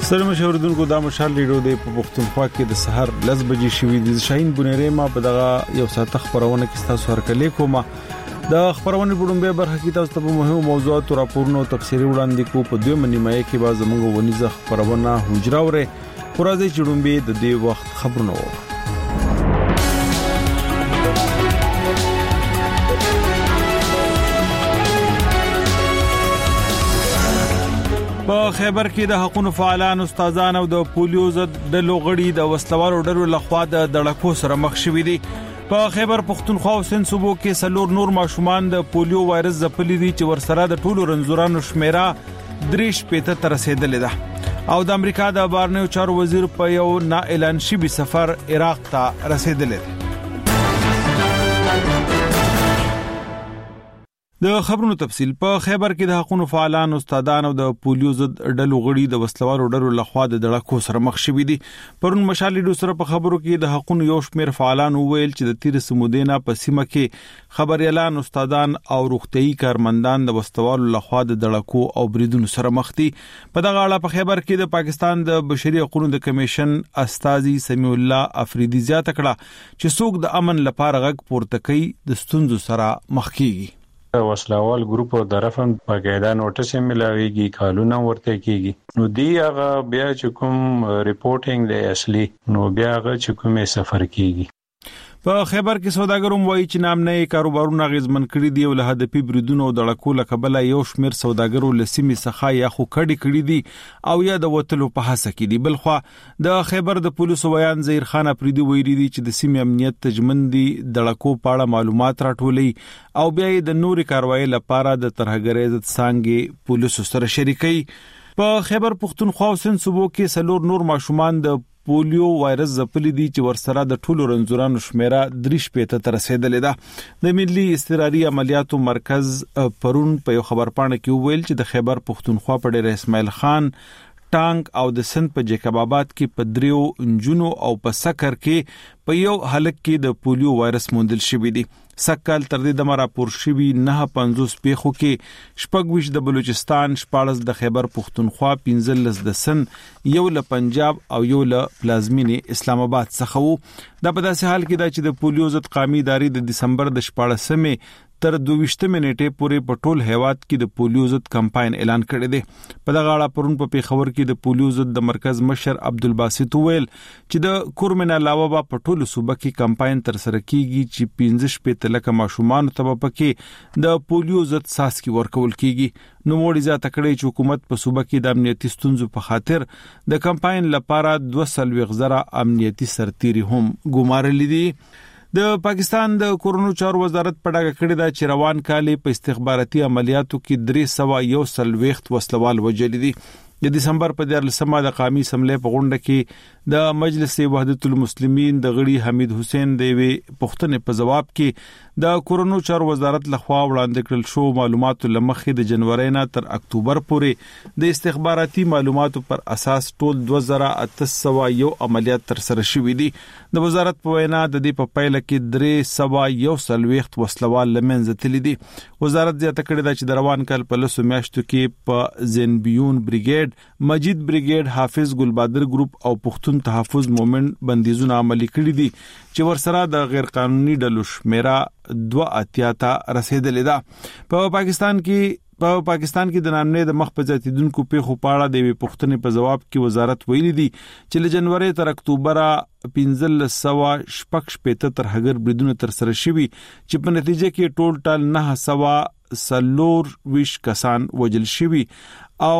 سلام مشاوردونکو دا مشال لیډو د پښتونخوا کې د سحر 10 بجې شوې د شاهین بنيري ما په دغه یو ساعت خبرونه کې تاسو هرکلې کومه د خبرونه په ډومبه برخه کې تاسو ته مهمه موضوعات او راپورونه او تفصیلي وړاندې کو په دوه منیمه کې به زموږ ونیزه خبرونه حجراوره پرځي چې ډومبه د دې وخت خبرونه په خیبر کې د حقوقو فعالان استادان او د پولیو ضد د لوغړی د وسلوالو ډلو لخوا د دړکو سره مخ شوې دي په خیبر پښتونخوا او سند صوبو کې سلور نور ماشومان د پولیو وایرس ځپلې دي چې ورسره د ټولو رنځورانو شمیره 3 تر رسیدلې ده او د امریکا د بهرنیو چارو وزیر په یو نا اعلان شوی سفر عراق ته رسیدلی دی د خبرونو تفصیل په خیبر کې د حقوقو فعالان استادان او د پولیو ضد ډلو غړي د وسلوالو ډلو لخوا د دړکو سره مخ شوې دي پرون مشالې د سره په خبرو کې د حقوقو یو شمېر فعالان وویل چې د تیر سمودینا په سیمه کې خبريالان استادان او روغتيي کارمندان د وسلوالو لخوا د دړکو او بریدونو سره مخ دي په دغه اړه په خیبر کې د پاکستان د بشري حقوقو د کمیشن استاذي سمیع الله افریدي زیاته کړه چې څوک د امن لپاره غږ پورته کوي د ستونزو سره مخ کیږي وسلوال ګروپ او درفن باقاعده نوټس ملاويږي کالونه ورته کیږي نو دی هغه بیا چې کوم ریپورټینګ دی اصلي نو بیا هغه چې کومه سفر کیږي په خیبر کې سوداګرو وایي چې نامنه کاروبارونه غیزمن کړي دي او له هدفي بریدونو او دړکو لکبل یو شمیر سوداګرو لسیمې څخه یا خو کړي دي او یا د وټلو په حسه کې دي بلخوا د خیبر د پولیسو بیان زهیر خان افریدي ویلي دي چې د سیمې امنیت تجمندي دړکو په اړه معلومات راټولي او بیا د نوري کاروایی لپاره د ترهګرۍ ضد څنګه پولیسو سره شریکي په خیبر پښتونخوا او سند صوبو کې سلور نور ماشومان د پولیو وایرس ځپلې دي چې ورسره د ټولو رنځورانو شمیره 3 تر رسیدلې ده د ملي استراري عملیاتو مرکز پرون په یو خبرپاڼه کې ویل چې د خیبر پښتونخوا په ډېر اسماعیل خان ټانک او د سند په جیکب آباد کې په دریو انجونو او په سکر کې په یو حلق کې د پولیو وایرس موندل شوی دی سکل تر دې د راپور شوی 950 پیخو کې شپږ د بلوچستان 14 د خیبر پښتونخوا 15 د سند یو له پنجاب او یو له پلازمینې اسلام آباد څخه وو د په داسې حال کې دا چې د پولیو ضد قومي ادارې د دسمبر د 14مې تر 22 منټې پورې په ټول هیواد کې د پولیو ضد کمپاین اعلان کړی دی په دغه اړه پرون په پیښور کې د پولیو ضد د مرکز مشر عبدالباسط ویل چې د کورمن علاوه په ټولو صوبه کې کمپاین تر سره کیږي چې 15 لکه ماشومان ته پکې د پولیو ضد ساسکی ورکول کیږي نو موړي ځا تکړې چې حکومت په صوبه کې د امنیتي ستونزو په خاطر د کمپاین لپاره 200 امنیتي سرتيري هم ګمارلې دي د پاکستان د کورونو چارو وزارت په ډاګه کړی دا چې روان کال په استخباراتي عملیاتو کې 301 وسلوال وجل دي د دسمبر په 14مه د قومي اسمبلی په غونډه کې د مجلس وحدت المسلمین د غړي حمید حسین دیوی پښتنې په جواب کې د کورونو چارو وزارت لخوا وړاندې کړل شو معلوماتو لمخې د جنوري نه تر اکتوبر پورې د استخباراتي معلوماتو پر اساس ټول 2801 عملیات تر سره شوې دي د وزارت په وینا د دې په پایله کې 301 وسلوال لمنځه تللي دي وزارت زیاته کړې ده چې د روان کال په لسو میاشتو کې په زنبیون بریګیډ مجید بریګیډ حافظ ګلبادر ګروپ او پښتون تحفظ مومنت بندیزونه عملي کړي دي چې ورسره د غیر قانوني ډلو شمیره 2 ته رسیدلې ده په پاکستان کې د نامنې د مخ په ځاتیدونکو پیښو په اړه د پښتنې په جواب کې وزارت ویلي دي چې له جنوري تر اکتوبر 1515 تر هغر بریدونه تر سره شوي چې په نتیجه کې ټول 920 کسان وجل شوي او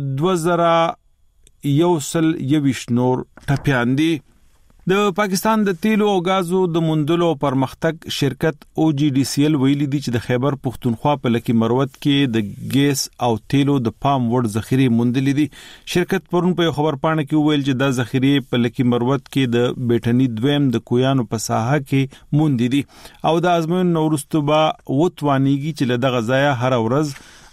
2120 نور ټپيان دي د پاکستان د تیلو او غازو د مندلو پرمختګ شرکت OGDCL ویلي دي چې د خیبر پښتونخوا په لکی مروت کې د ګیس او تیلو د پام وړ ذخیره موندلې دي شرکت پرون په خبرپاڼه کې ویل چې د ذخیره په لکی مروت کې د بیټنی دویم د کویانو په ساحه کې موندې دي او د ازمون نورستوبا وتوانیږي چې له دغه ځای هر ورځ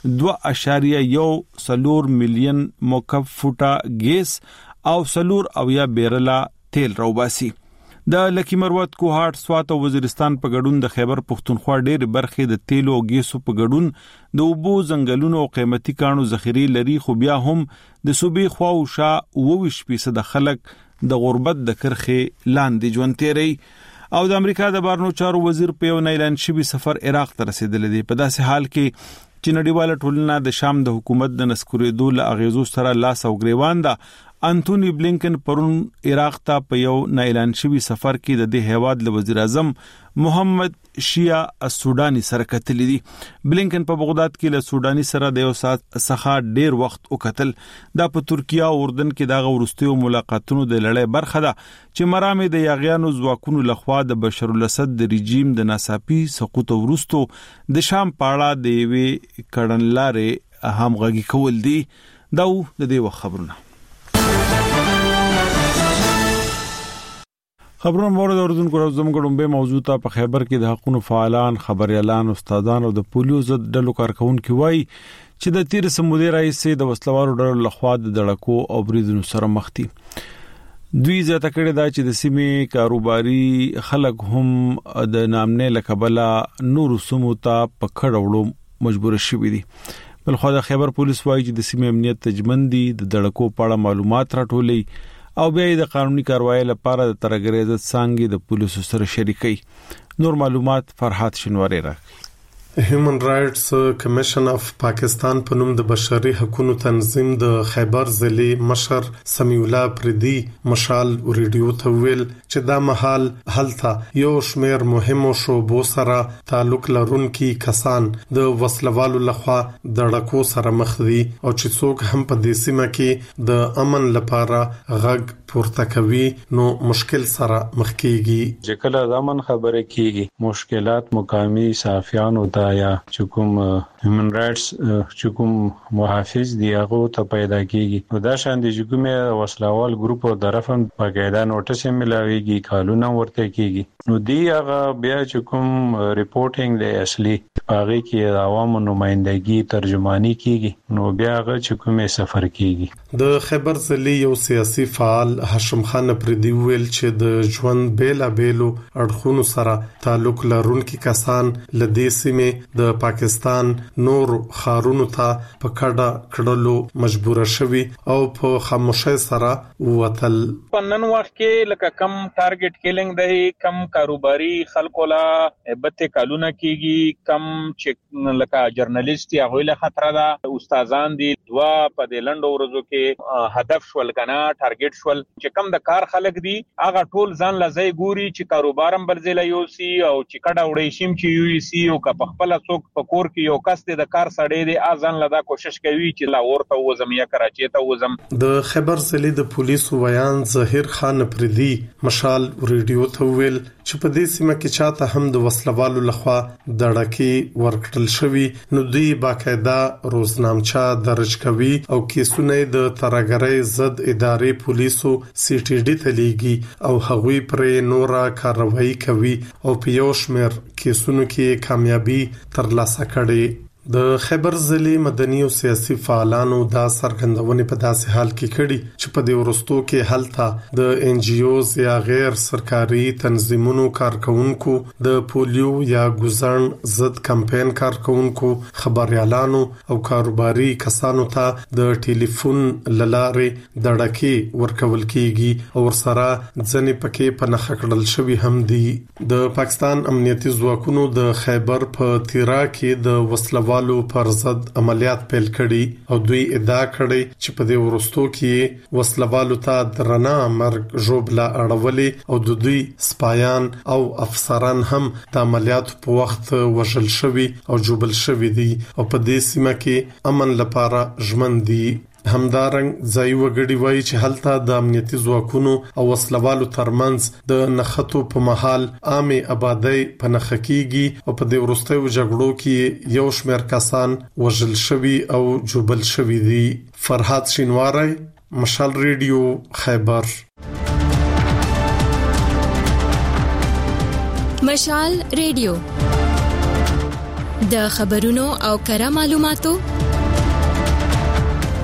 2.1 مليون مکعب فوټه ګیس او 4 بیرله تیل روباسي د لکی مروت کوهات سوات او وزیرستان په ګډون د خیبر پښتونخوا ډېر برخې د تیلو او ګیسو په ګډون د اوبو ځنګلونو او قیمتي کانو ذخیره لري، خو بیا هم د صوبې خوا او شا 29% خلک د غربت د کرخه لاندې ژوند تیري. او د امریکا د بارنو چارو وزیر په یو اعلان شوی سفر عراق ته رسیدلی دی. په داسې حال کې چې نړیواله ټولنه د شام د حکومت د نسکورېدو له اغیزو سره لاس او ګریوان ده. انټونی بلینکن پرون عراق ته په یو اعلان شوی سفر کې د دې هیواد له وزیر اعظم محمد شیا السودانی سره کتلی دي. بلینکن په بغداد کې له سودانی سره د یو ساعت څخه ډیر وخت وکتل. دا په ترکیه او اردن کې د غورستیو ملاقاتونو د لړۍ برخه ده چې مرامې د یاغیانو ځواکونو لخوا د بشار الاسد د رژیم د ناڅاپي سقوط ورستو د شام پاړه د وی کړنلارې همغږي کول دي. دا د دې وخت خبرونه. خبرونه مورد اوردونکو زموږ به موضوع ته په خیبر کې د حقوقو فعالان، خبريالان، استادان او د پولیو ضد ډلو کارکونکو وایي چې د تیر سمودي رئیس د وسلوارو ډلو لخوا د دړکو او بریدونو سره مخ دي. دوی زیاته کړی دا چې د سیمې کاروباري خلک هم د نامنه لقبلا نور سمو ته په کډوړو مجبور شوي دي. بلخو د خیبر پولیس وایي چې د سیمې امنیت تجمندي د دړکو په اړه معلومات راټولي او بیا د قانوني کاروایی لپاره د ترګری عزت څنګه د پولیسو سره شریکي. نور معلومات فرحات شنواری راکړي. هیومن رائټس کمیشن اف پاکستان په نوم د بشري حقوقو تنظیم د خیبر ضلع مشر سمیع الله پردي مشال ریډیو ته ویل چې دا مهال هلته یو شمیر مهمو شوبو سره تعلق لرونکي کسان د وسلوالو لخوا د ډکو سره مخ دي او چې څوک هم په دې سیمه کې د امن لپاره غږ پورته کوي نو مشکل سره مخ کیږي. چې کله د امن خبره کیږي مشکلات مقامی صحافیان او یا چې کوم هیومن رائټس چې کوم محافظ دی هغه ته پیدا کیږي. دا شان دي چې کومه وسلوال ګروپ او طرفم باقاعده نوټس ملاويږي، کالونه ورته کیږي. نو دی هغه بیا چې کوم ریپورټینګ دی اصلي هغه کې د عوامو نمائندګي ترجمانی کیږي. نو بیا هغه چې کومه سفر کیږي. د خیبر ضلع یو سیاسي فعال هاشم خان پردي ویل چې د ژوند بیلا بیلو اړخونو سره تعلق لرونکي کسان لدې سیمه د پاکستان نور خارونو ته په کډه کډلو مجبور شوي او په خاموشۍ سره وتل. پنن وخت کې لکه کم ټارګټ کیلینګ دی، کم کاروباري خلکو لا بته کالونه کیږي، کم چې لکه جرنالست یا غویله خطر ده، استادان دي دوا په د لندو ورځو کې هدف شول کنه ټارګټ شول چې کم د کار خلک دي هغه ټول ځان لزی ګوري چې کاروبارم برځله یو سی او چې کډه وړي شیم چې یو سی او په خپل څوک په کور کې یو کس د کار سړی دی اذن لدا کوشش کوي چې لا ورته وزم یا کراچي ته وزم. د خیبر ضلع د پولیسو ویان ظاهر خان پردي مشال ریډیو ته ویل چې په دې سیمه کې چاته هم د وسلوالو لخوا دړکی ورکړل شوی نو دوی باقاعده روزنامچه درج کوي او کیسونه د ترګری ضد ادارې پولیسو سی ټي ډي ته لیږي او هغوی پرې نورا کاروایی کوي او په یو شمیر کیسونو کې کامیابی ترلاسه کړي. د خیبر ضلع مدني او سیاسي فعالانو دا سرګندونه په داسې حال کې کړي چې په دې ورستو کې حالته د ان جی اوز یا غیر سرکاري تنظیمونو کارکونکو، د پولیو یا ګوزن ضد کمپاین کارکونکو، خبريالانو او کاروباري کسانو ته د ټلیفون لارې دړکی ورکول کیږي او ورسره ځنې پکې په نخښه کړل شوی هم دي. د پاکستان امنیتي ځواکونو د خیبر په تیرا کې د وسلوالو پر ضد عملیات پیل کړي او دوی ادعا کړي چې په دې ورستو کې وسلوالو ته درنه مرګ ژوبلا اړولې او د دوی سپایان او افسران هم د عملیات په وخت وژل شوي او جوبل شوي دي او په دې سیمه کې امن لپاره ژمن دي. همدارنګ ځای وګړي وایي چې هلته د امنیتي ځواکونو او وسلوالو ترمنځ د نخښتو په محل عامه آبادی په نخښه کیږي او په دې ورستیو جګړو کې یو شمېر کسان وژل شوي او جوبل شوي دي. فرحات شینواری، مشال ریډیو، خیبر. مشال ریډیو د خبرونو او کره معلوماتو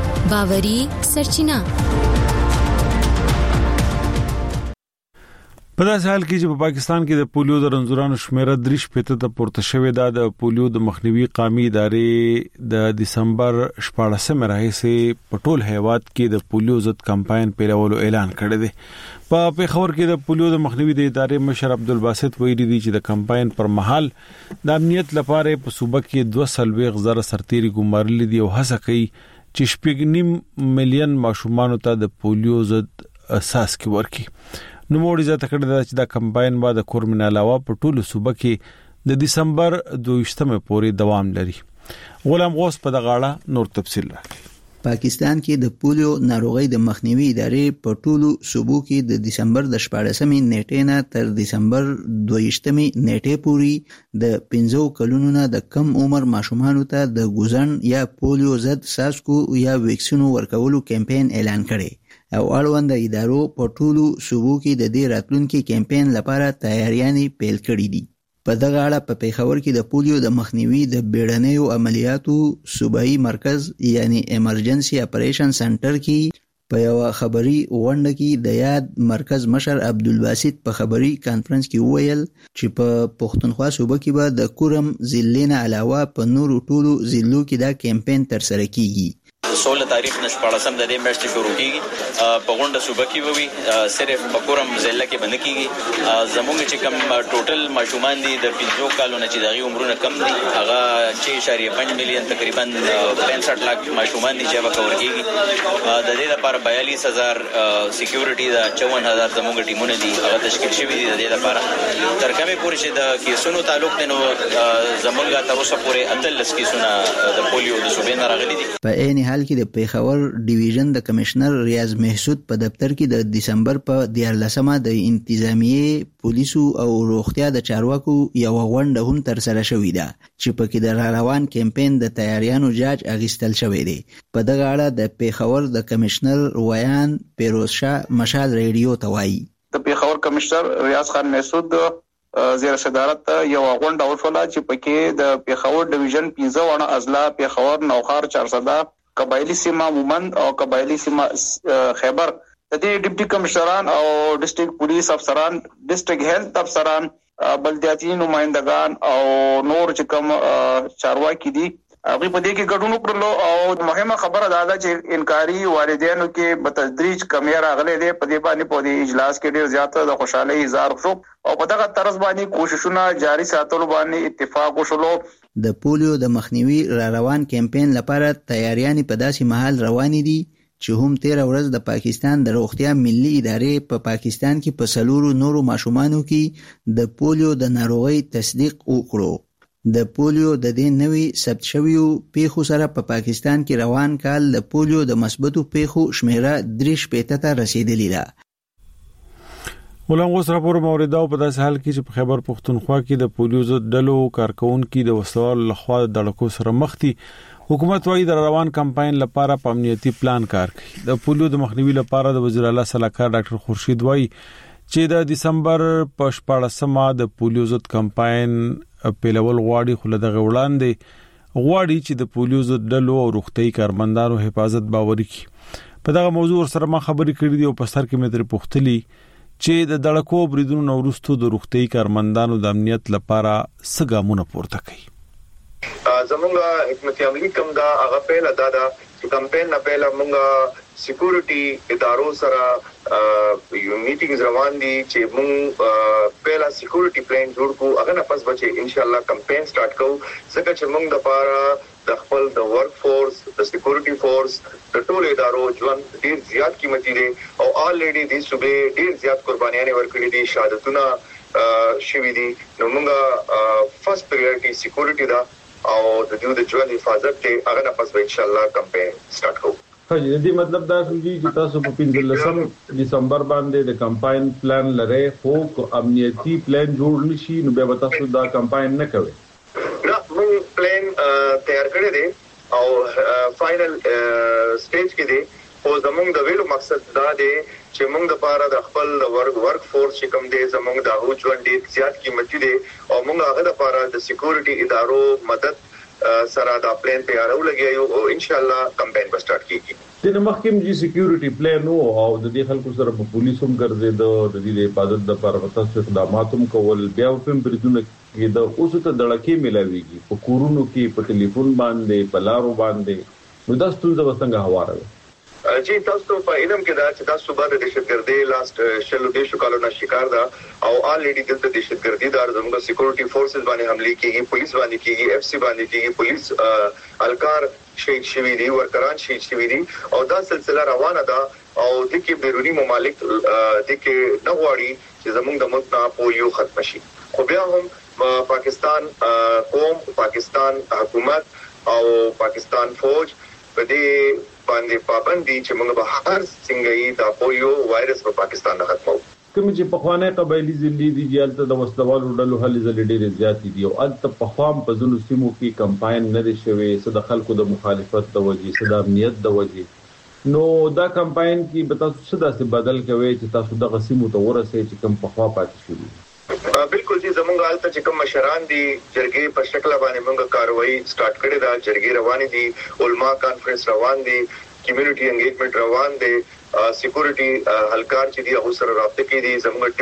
باوري سرچینه. په داسې حال کې چې په پاکستان کې د پولیو د رنځورانو شمیره 3 ته پورته شوې ده. د پولیو د مخنیوي قومي ادارې د دسمبر 14 راهیسې په ټول هیواد کې د پولیو ضد کمپاین پیلولو اعلان کړی دی. په پیښور کې د پولیو د مخنیوي د ادارې مشر عبدالباسط ویلي دی چې د کمپاین پر مهال د امنیت لپاره په صوبه کې 2.2 سرتيري ګمارل دي او هڅه کوي چې 8.5 مليون ماشومان ته د پولیو ضد اساس کې ورکړي. نو موږ زیاته کړی دا چې دا کمپاین بعد کورمن علاوه په ټولو صوبه کې د دسمبر 22 پورې دوام لري. غلام غوث په دغه اړه نور تفصیل راکړي. پاکستان کې د پولیو ناروغي د مخنیوي ادارې په ټولو صوبو کې د دسمبر د 14 نیټې نه تر دسمبر 22 نیټې پورې د 15 کلونو نه د کم عمر ماشومانو ته د ګوزن یا پولیو ضد ساسکو یا ویکسینو ورکولو کمپاین اعلان کړي او اړوند ادارو په ټولو صوبو کې د دې راتلونکي کمپاین لپاره تیاریانې پیل کړې دي. په دغه اړه په پیښور کې د پولیو د مخنیوي د بیړنیو عملیاتو صوبایي مرکز یعنی ایمرجنسي اپریشن سنټر کې په یو خبري غونډه کې د یاد مرکز مشر عبدالباسط په خبري کانفرنس کې ویل چې په پښتونخوا صوبه کې به د کورم ضلع نه علاوه په نورو ټولو ضلعو کې دا کمپاین ترسره کیږي. 16 تاریخ نه 14 د دې میاشتې شروع کیږي. په غونډه صوبه کې وي صرف په کورم ضلع کې باندې کیږي. زموږ چې کم ټوټل ماشومان دي د 15 کالو نه چې دغه عمرونه کم دي هغه 6.5 مليون تقریبا 65 لک ماشومان دي چې کور کیږي. د دې لپاره 42000 سکیورټي د 54000 زموږ ټیمونه دي هغه تشکیل شوی دي. د دې لپاره تر کومه پورې چې د کیسونو تعلق دی نو زموږ تر اوسه پورې 18 کیسونه د پولیو د صوبې نه راغلي دي. په عین حال کې د پیښور ډیویژن د کمشنر ریاض محسود په دفتر کې د دسمبر په 14مه د انتظامیه پولیسو او روغتیا د چارواکو یو غونډه هم ترسره شوې ده چې په کې د روان کمپاین د تیاریانو جاج اغستل شوې دي. په دغه اړه د پیښور د کمشنر ویان پیروز شاه مشال ریډیو ته وایي. د پیښور کمشنر ریاض خان محسود زیر صدارت یو غونډه وشوله چې پکې د پیښور ډیویژن 15 ونه اضلاع پیښور نوخار 400 قبایلی سیمه مومند او قبایلی سیمه خیبر د دې ډیپټي کمشنران او ډیسټریکټ پولیس افسران ډیسټریکټ هیلث افسران بلدیاتي نمائندگان او نور چې کوم چارواکي دي هغه په دې کې ګډون وکړلو. او مهمه خبره دا ده چې انکاري والدینو کې بتدریج کمی راغلي دي. په دې باندې په دې اجلاس کې ډیر زیاته د خوشحالي اظهار شو او په دغه طرز باندې کوششونه جاري ساتلو باندې اتفاق وشولو. د پولیو د مخنیوي روان کمپاین لپاره تیاریانې په داسې محل روانې دي چې هم 13 ورځ د پاکستان د روغتیا ملي ادارې په پاکستان کې په سلورو نورو ماشومانو کې د پولیو د ناروغي تصدیق وکړو. د پولیو د دې نوي ثبت شویو پیښو سره په پاکستان کې روان کال د پولیو د مثبتو پیښو شمیره 3 ته رسیدلې ده. غلام غوث راپور موریدا په داسې حال کې چې په خیبر پښتونخوا کې د پولیو ضد ډلو کارکونکو د وسوال لخوا د ډلکو سره مخ دي. حکومت وايي د روان کمپاین لپاره په امنیتي پلان کار کوي. د پولیو د مخنیوي لپاره د وزیر اعلی صلاحکار ډاکټر خورشید وايي چې د دسمبر په 14مه د پولیو ضد کمپاین پیلول غواړي. خو دغه وړاندې غواړي چې د پولیو ضد ډلو او روغتي کارمندانو حفاظت باوري کړي. په دغه موضوع سره ما خبرې کړې دي او په سر کې مې تر پوښتلي چې د دړکو بریدونو نورستو د روغتي کارمندانو د امنیت لپاره څه ګامونه پورته کوي. زمونږ حکمت عملی کوم دا هغه پیل ادا دا چې کمپاین نه پیل مونږ سکیورټي ادارو سره یو میټینګز روان دي چې مونږ پیلا سکیورټي پلان جوړ کو هغه نه پس بچي ان شاء الله کمپاین سٹارټ کوو څنګه چې مونږ د پاره د خپل د ورک فورس د سکیورټي فورس د ټول ادارو ژوند ډیر زیات قیمتي دي او الریډي د صوبې ډیر زیات قربانيانه ورکړي دي شهادتونه شوي دي. نو مونږه فرست پریورټي سکیورټي دا او د دې د ژوند حفاظت ته هغه نه پس ان شاء الله کمپاین سٹارټ کوو. دې مطلب دا دی چې تاسو په 15 دسمبر باندې د کمپاین پلان لري خو امنیتي پلان جوړ نشي نو به تاسو دا کمپاین نه کوي. نه موږ پلان تیار کړی دی او فائنل سټیج کې دی. او زموږ د ویلو مقصد دا دی چې موږ د پاره د خپل ورک فورس چې کوم دی زموږ د هغو ژوند ډیر زیات قیمتي دی او موږ هغه د پاره د سکیورټي ادارو مدد سره دا پلان تیارو لګیو او ان شاء الله کمپاین به سٹارټ کیږي. د مخکم جی سکیورټي پلان او د دې خلکو سره په پولیسوم ګرځید د دې حفاظت لپاره تاسو اقدامات هم کول بیا هم بریدونه کې د اوسه ته دړکې ملاويږي په کورونو کې په ټلیفون باندې په لارو باندې نو د ستونزې وسنګ هواره جی تاسو په علم کې دا چې تاسو باندې دهشتګردي لاست شلو دیشو کالو نه شکار دا او الریډي دلته دهشتګردي دار زموږ سکیورټي فورسز باندې حمله کیږي پولیس باندې کیږي اف سی باندې کیږي پولیس الکار شهید شوی دي ورکران شهید شوی دي او دا سلسله روانه ده او د کې بیرونی ممالک د کې نغواړي چې زموږ د ملک نه پولیو ختم شي خو بیا هم پاکستان قوم پاکستان حکومت او پاکستان فوج په دې باندې پابندي چې موږ به هر څنګه دا پولیو وایرس په پاکستان نه ختمو کوم چې په خوانه قبایلی ځلې دي جالته د وسلوالو ډلو هلي ځلې ډېرې زیات دي او البته په خوام په ځینو سیمو کې کمپاین نه لري شوی صد خلکو د مخالفت د وجې صد امنیت د وجې نو دا کمپاین کې به تاسو څه داسې بدل کوي چې تاسو د غسیمو ته ورسې چې کم په خوا پاتې شوی بالکل جی زمونږ حالت چې کوم مشران دي جرګې په شکل باندې موږ کاروایی سٹارټ کړې دا جرګې روان دي علما کانفرنس روان دي کمیونټي انګیجمنٹ روان دي سکیورټي هلکار چې دی هغه سره رابطه کې دي زموږ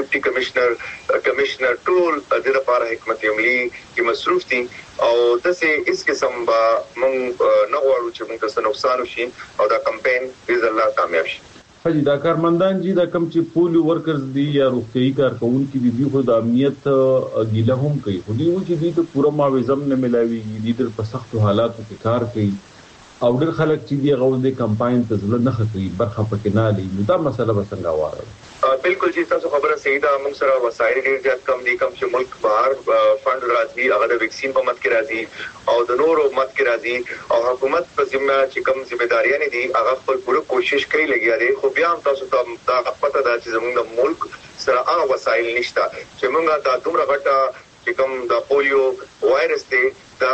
ډیپټي کمشنر ټول د لپاره حکمت عملی کې مصروف دي او دسه اس قسم با موږ نه غواړو چې موږ څه نقصان وشي او دا کمپاین باذن الله کامیاب شي حاجی دا کارمندان جی دا کم چې پولیو ورکرز دي یا روغتيایي کارکونکو دي خو د امنیت ګیله هم کوي خو دوی چې دي ته پوره معاوضه نه ملاوي دي د په سختو حالاتو کې کار کوي او ډېر خلک چې دی غو د کمپاین ته ځل نه خطري برخه پکې نه لې نو دا مسله به څنګه واره بالکل جی تاسو خبره صحیح ده موږ سره وسایل ډېر زیات کم دي کم چې ملک بهر فند راځي هغه د ویکسین په مت کې راځي او د نورو مت کې راځي او حکومت په ذمہ چې کم ځمېداریاں دي هغه خپل پوره کوشش کوي لګیا دي خو بیا هم تاسو ته دا پته ده چې زموږ ملک سره هغه وسایل نشته چې موږ دا دومره غټه چې کوم د پولیو وایرس دی دا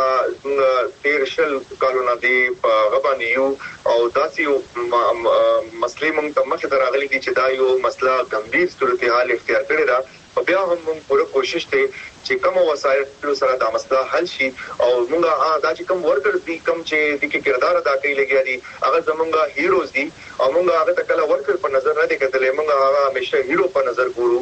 تیرشل کالونه دی په غبانی یو او داسې مسلې موږ ته مخه دراغلي دي چې دا یو مسله ګمभीर صورتحال اختیار کړی دا بیا هم موږ پوره کوشش کوي چې کوم وسایل سره دا مسله حل شي او موږ دا چې کوم ورکر دي کوم چې د کې کردار ادا کوي لګیا دي هغه زمونږ هیروز دي او موږ هغه ته کله ورکر په نظر نه دي کتلې موږ هغه همیشه هیرو په نظر ګورو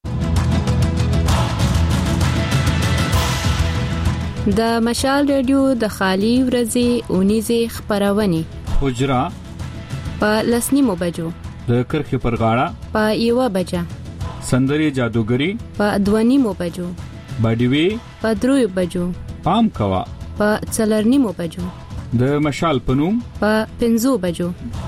د مشال رادیو د خالی ورځې اونیزه خبرونه حجرا په لسنیمو بجو د کرخه پر غاړه په یو بجا سندري جادوګری په دوانیمو بجو باډیوي په دروي بجو پام کوا په څلرنیمو بجو د مشال پنوم په 5 بجو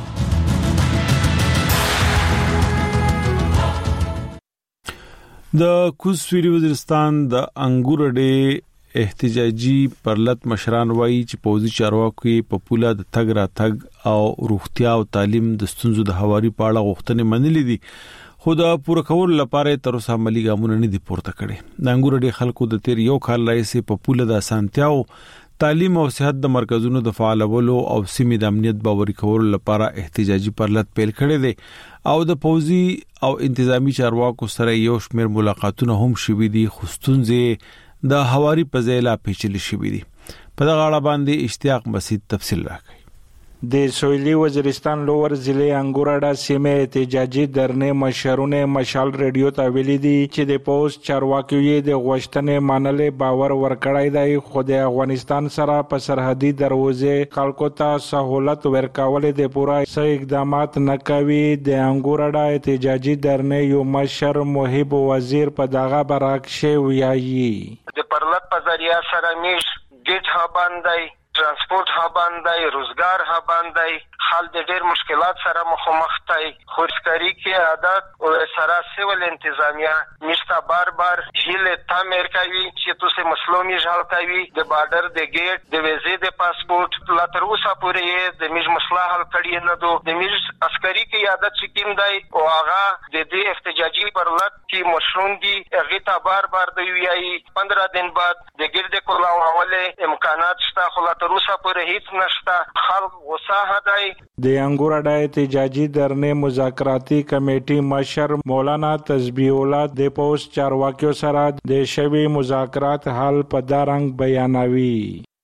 د کوزسویری وزیرستان د انګور ډې احتجاجي پرلط مشران وایي چې پوزي چارواکي په پوله د تګ را تګ او روغتیا او تعلیم د ستونزو د حواري پاړه غوښتنې منلې دي خو د پوره کول لپاره تر اوسه عملي ګامونه نه دي پورته کړي د انګور ډې خلکو د تیر یو کال راځي په پوله د اسانتیاو تعلیم او صحت د مرکزونو د فعالولو او سیمې د امنیت باوري کولو لپاره احتجاجي پرلط پیل کړي دي او د پوزي او انتظامی چارواکو سره یو شمېر ملاقاتونه هم شوي دي خو ستونزې د حواري په ځای لا پیچلي شوي دي په دغه اړه باندې اشتیاق مسعود تفصیل راکړي د سویلی وزیرستان لوور ضلع انګوراډا سیمه احتجاجي درنې مشرونه مشال رادیو ته ویلي دي چې د پوز چارواکي د غوښتنې منلې باور ورکړای دی خو د افغانستان سره په سرحدي دروازې خلکو ته سہولت ورکول د پوره صحیح اقدامات نه کوي د انګوراډا احتجاجي درنې یو مشر محب وزیر په دغه برعکس ویایي د پرلط په ذریعہ سره میش ګټ ها باندې ترانسپورت ها باندې روزګار ها باندې حال د ډېر مشکلات سره مخامخ دي خورسکري کې عادت او سره سیول انتظامیه مشته بار هیله تعمیر کوي چې تاسو مسلومي ژړ کوي د بارډر د گیټ د ویزې د پاسپورت لا تر اوسه پورې د میج مسله حل کړی نه دو د میج عسکري کې عادت چکیم دی او هغه د دې احتجاجي پرلط کې مشرون دي هغه ته بار دی ویایي 15 دن بعد د ګرد کولاو حواله امکانات شته خو لا تر اوسه پورې هیڅ نشته خلک غوسه هداي د انګوراډا احتجاجي درنې مذاکراتي کمیټې مشر مولانا تسبیح الله د پوز چارواکیو سره د شوی مذاکرات حل په دارنګ بیانوي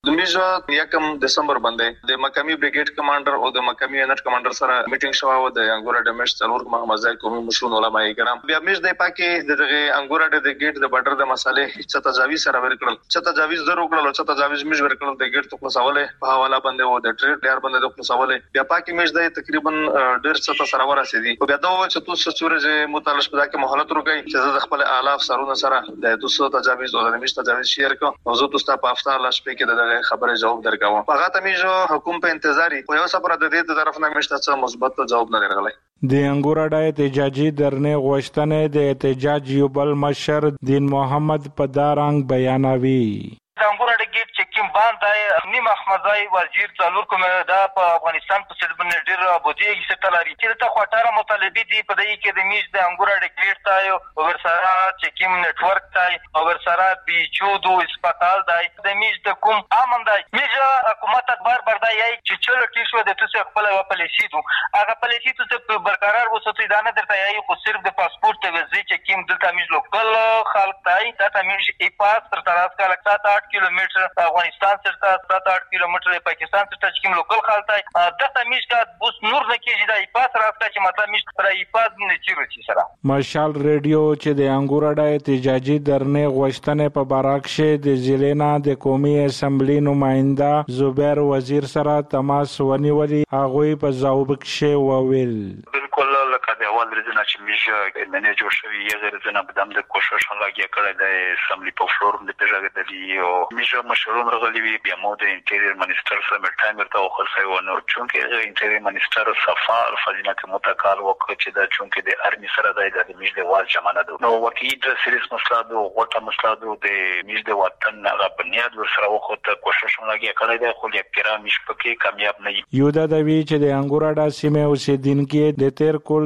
د میجا 1 دسمبر باندې د مقامی بریګیډ کمانډر او د مقامی یونټ کمانډر سره میټینګ شوه او د انګورا ډیمش څلور محمد زاید قومي مشرون علماء کرام بیا میج د پاکي د انګورا د گیټ د بارډر د مسالې چې تجاویز سره ورکړل چې تجاویز درو کړل او چې تجاویز میج ورکړل د گیټ تو خلاصوله په حواله باندې او د ټریډ ډیر باندې د خلاصوله بیا پاکي میج د تقریبا ډیر څه سره ورسېدي او بیا دا چې تاسو سورج متعلق په دغه مهلت ورکړي چې د خپل الاف سرونه سره د 200 تجاویز او د میج تجاویز شیر کو او زه تاسو په افطار لاس په کې د خبره جواب درکوم هغه ته میجو حکومت په انتظاری خو یو صبر د دې طرف نه مشته څه مثبت جواب نه درغلی د انګورا د احتجاجي درنه غوښتنې د احتجاج یو بل مشر دین محمد پدارنګ بیانوي د انګورا د گیټ چې کوم باندې نیم احمدزای وزیر څلور کوم دا په افغانستان په سر باندې ډیر بودیږي ستلاري چې ته خاطر مطالبه دي په دې کې د میج د انګورا د گیټ تایو او ورسره چې کوم نت ورک تای او ورسره بیچودو هسپتال دی د میج د کوم امندای میج حکومت بار بار دی چې چلو کې شو د تاسو خپل پالیسي دو هغه پالیسي ته برقرار وساتئ دا نه درته یی خو صرف د پاسپورت ته وزي چې کوم دلته میج لوکل خلک تای دا میج ای پاس تر تراس کا لګتا 8 کیلومتر افغانستان څخه 7-8 کیلومتر پاکستان څخه چې کوم لوکل خلک تای دا میج کا بوس نور نه کیږي دا ای پاس راځي چې مطلب میج تر ای پاس نه چیرې سره مشال ریډیو چې د انګورا د احتجاجي درنه غوښتنې په باراکشه د ضلع د قومي اسمبلی نماینده زبیر وزیر سره تماس ونیولي هغه په ځواب کې وویل بالکل لکه د اول ورځې چې میج منه جوړ شوی یې غیر ځنه بدم د کوشش لګیا کړی د اسمبلی په فلور د پیژګه دی او میج مشرون رغلی وی بیا مو د انټیریر منیسټر سره ټایم ورته خلصای و نو چونکه انټیریر منیسټر سفار فضیلت متکال وکړ چې دا چونکه د ارمی سره د میج د واز جمانه دو نو وکیل د سریس مسله دو غوټه مسله دو د میج د وطن هغه بنیاد ورسره وخت کوشش لګیا کړی دی خو یې پیرا میش پکې کامیاب نه یو د دوی چې د انګورا د سیمه اوسیدونکو د تیر کول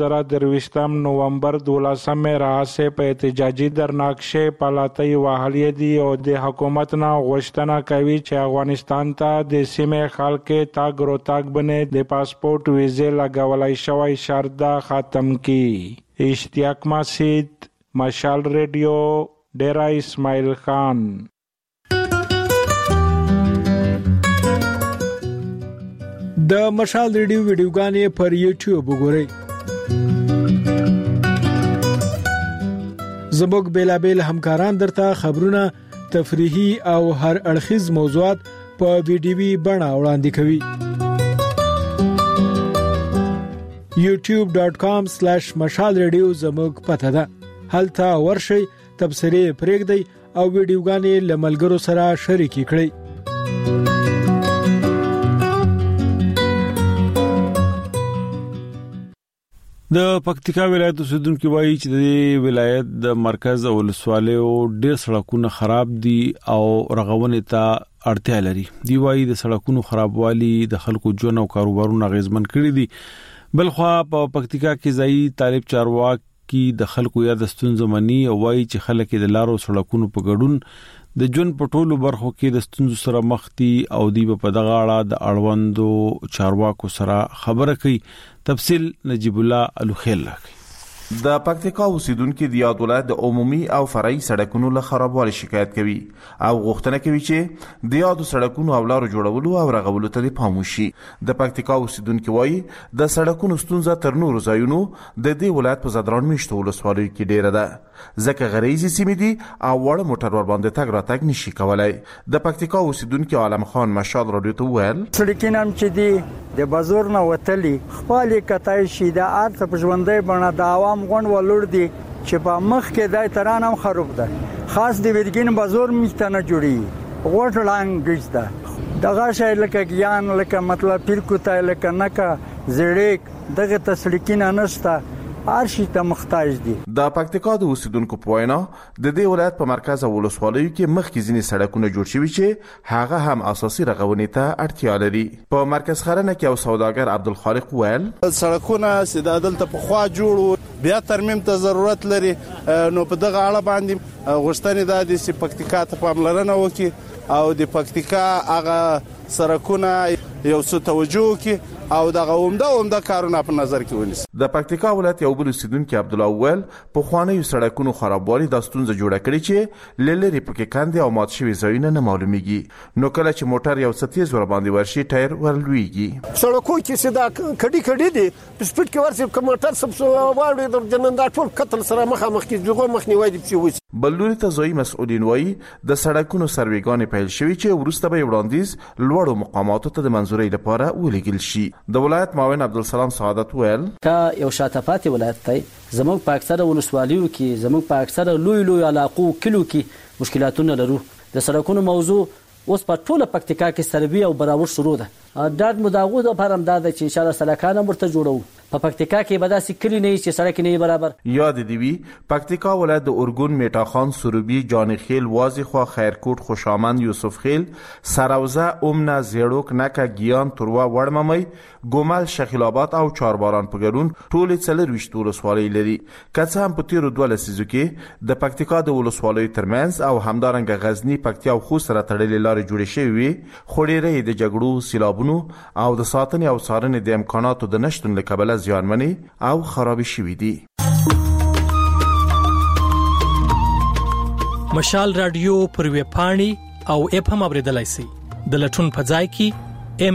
2023 نومبر 12 راځه په احتجاجي درناکشه پالاتي وحالي دي او د حکومت نه غوښتنه کوي چې افغانستان ته د سیمه خلک تاګ روتاګ بنه د پاسپورت ویزه لګولای شوی شرط ختم کی اشتیاق مسجد مشال ریډیو ډیرا اسماعیل خان د مشال ریډیو ویډیوګانې پر یوټیوب وګورئ زموږ بیلابل همکاران درته خبرونه تفریحي او هر اړخیز موضوعات په ویډیوي بڼه وړاندې کوي youtube.com/mashalradio زموږ پته ده هلته ورشئ تبصرې پرېږدئ او ویډیوګانې لملګرو سره شریک کړئ د پکتیکا ولایت اوسیدونکو وایي چې د ولایت د مرکز او ولسوالیو ډېر سړکونه خراب دي او رغونې ته اړتیا لري. دی وایي د سړکونو خرابوالي د خلکو ژوند او کاروبارونه اغیزمن کړي دي. بلخوا په پکتیکا کې ځای طالب چارواکي د خلکو یا د ستونزو مني او وایي چې خلک د لارو سړکونو په ګډون د ژوند په ټولو برخو کې د ستونزو سره مخ دي او دی په دغه اړه د اړوندو چارواکو سره خبره کوي. تفصیل نجیب الله الوخیل لکه د پکتیکا اوسیدونکو د یاد ولایت د عمومي او فرعي سړکونو له خرابوالي شکایت کوي او غوښتنه کوي چې د یادو سړکونو او لارو جوړولو او رغولو ته پام وشي. د پکتیکا اوسیدونکو وایي د سړکونو ستونزه تر نورو ځایونو د دې ولایت په زدران میشتو ولسوالیو کې ډیره ده ځکه غریزي سیمې دي او وړ موټر ور باندې تګ راتګ نشي کولای. د پکتیکا اوسیدونکو عالم خان مشال رادیو ته ویل سړکینه چې دی د بازار نه وتلی خپل کتای شي د ارته په ژوندۍ بڼه د عوام غون ولور دي چې په مخ کې دای ترانم خراب ده خاص دی ویدګین بازار میشته نه جوړي غوټ لانګز ده دغه شی لکه ګیان لکه مطلب پیر کوتای لکه نکا زړیک دغه تسلیکینه نشته ارشي ته محتاج دي. د پکتیکا د اوسیدونکو په وینا د دې ولایت په مرکز او ولسوالیو کې مخکې ځینې سړکونه جوړ شوي چې هغه هم اساسي رغونې ته اړتیا لري. په مرکز خرنه کې او سوداګر عبدالخالق ویل سړکونه سیدادل ته په خوا جوړو بیا ترمیم ته ضرورت لري نو په دغه اړه باندې غوښتنې د دې پکتیکا ته پاملرنه وکړي او د پکتیکا هغه سړکونه یو څه توجه وکړي او دغه عمده کارونه په نظر کې ونیسي. د پکتیکا ولایت یو بل اوسیدونکو عبد الله اول په خواني سړکونو خرابوالي د ستونزې جوړه کړې چې لری پکې کاندي او مات شوی ځایونه نه معلومیږي. نو کله چې موټر یو ستیز ور باندې ورشي ټایر ورلويږي. سړکو کې سدا کډي دي په سپیډ کې ورسې کومټر سب واړې د جنندا ټول قتل سره مخامخ کې جوړه مخنیوي دي چې بلوري ته ځای مسؤلین وایي د سړکونو سروېګانې پیل شوي چې وروسته به وړاندیز لوړو مقاماتو ته د منځورۍ لپاره ولېږل شي. د ولایت معاون عبدالسلام سعادت ویل کا یو شاته پاتې ولایت دی زموږ په اکثره ولسوالیو کې زموږ په اکثره لوی علاقو کلو کې مشکلاتونه لرو. د سړکونو موضوع اوس په ټوله پکتیکا کې سروي او براور شروع ده. ډاډ مداغو د فارم دا چې ان شاء الله سړکانه مرته جوړو. په پکتیکا کې به داسې کلی نه چې سړک نه برابر. یاد دی وی پکتیکا ولایت د اورګون میټاخان سروبي جانخیل واضحخوا خیرکوټ خوشامند یوسف خیل سروزه اومنه زیړوک نکه گیان تروا وړممای ګومل شخیل آباد او چارباران په ګډون ټول څلرويشت ولسوالۍ لري. کڅ هم په تیرو 12 لسیزو کې د پکتیکا د ولسوالۍ ترمنځ او همدارنګ غزنی پکتیا او خوست سره تړلې لارې جوړې شوې خو ډېرې د جګړو سیلابونو او د ساتنې او څارنې د امکاناتو د نشټون له کبله زیانمنې او خرابې شوې دي. مشال رادیو پر ویب پاڼې او اپ هم اوریدلای شئ. د لټون په ځای کې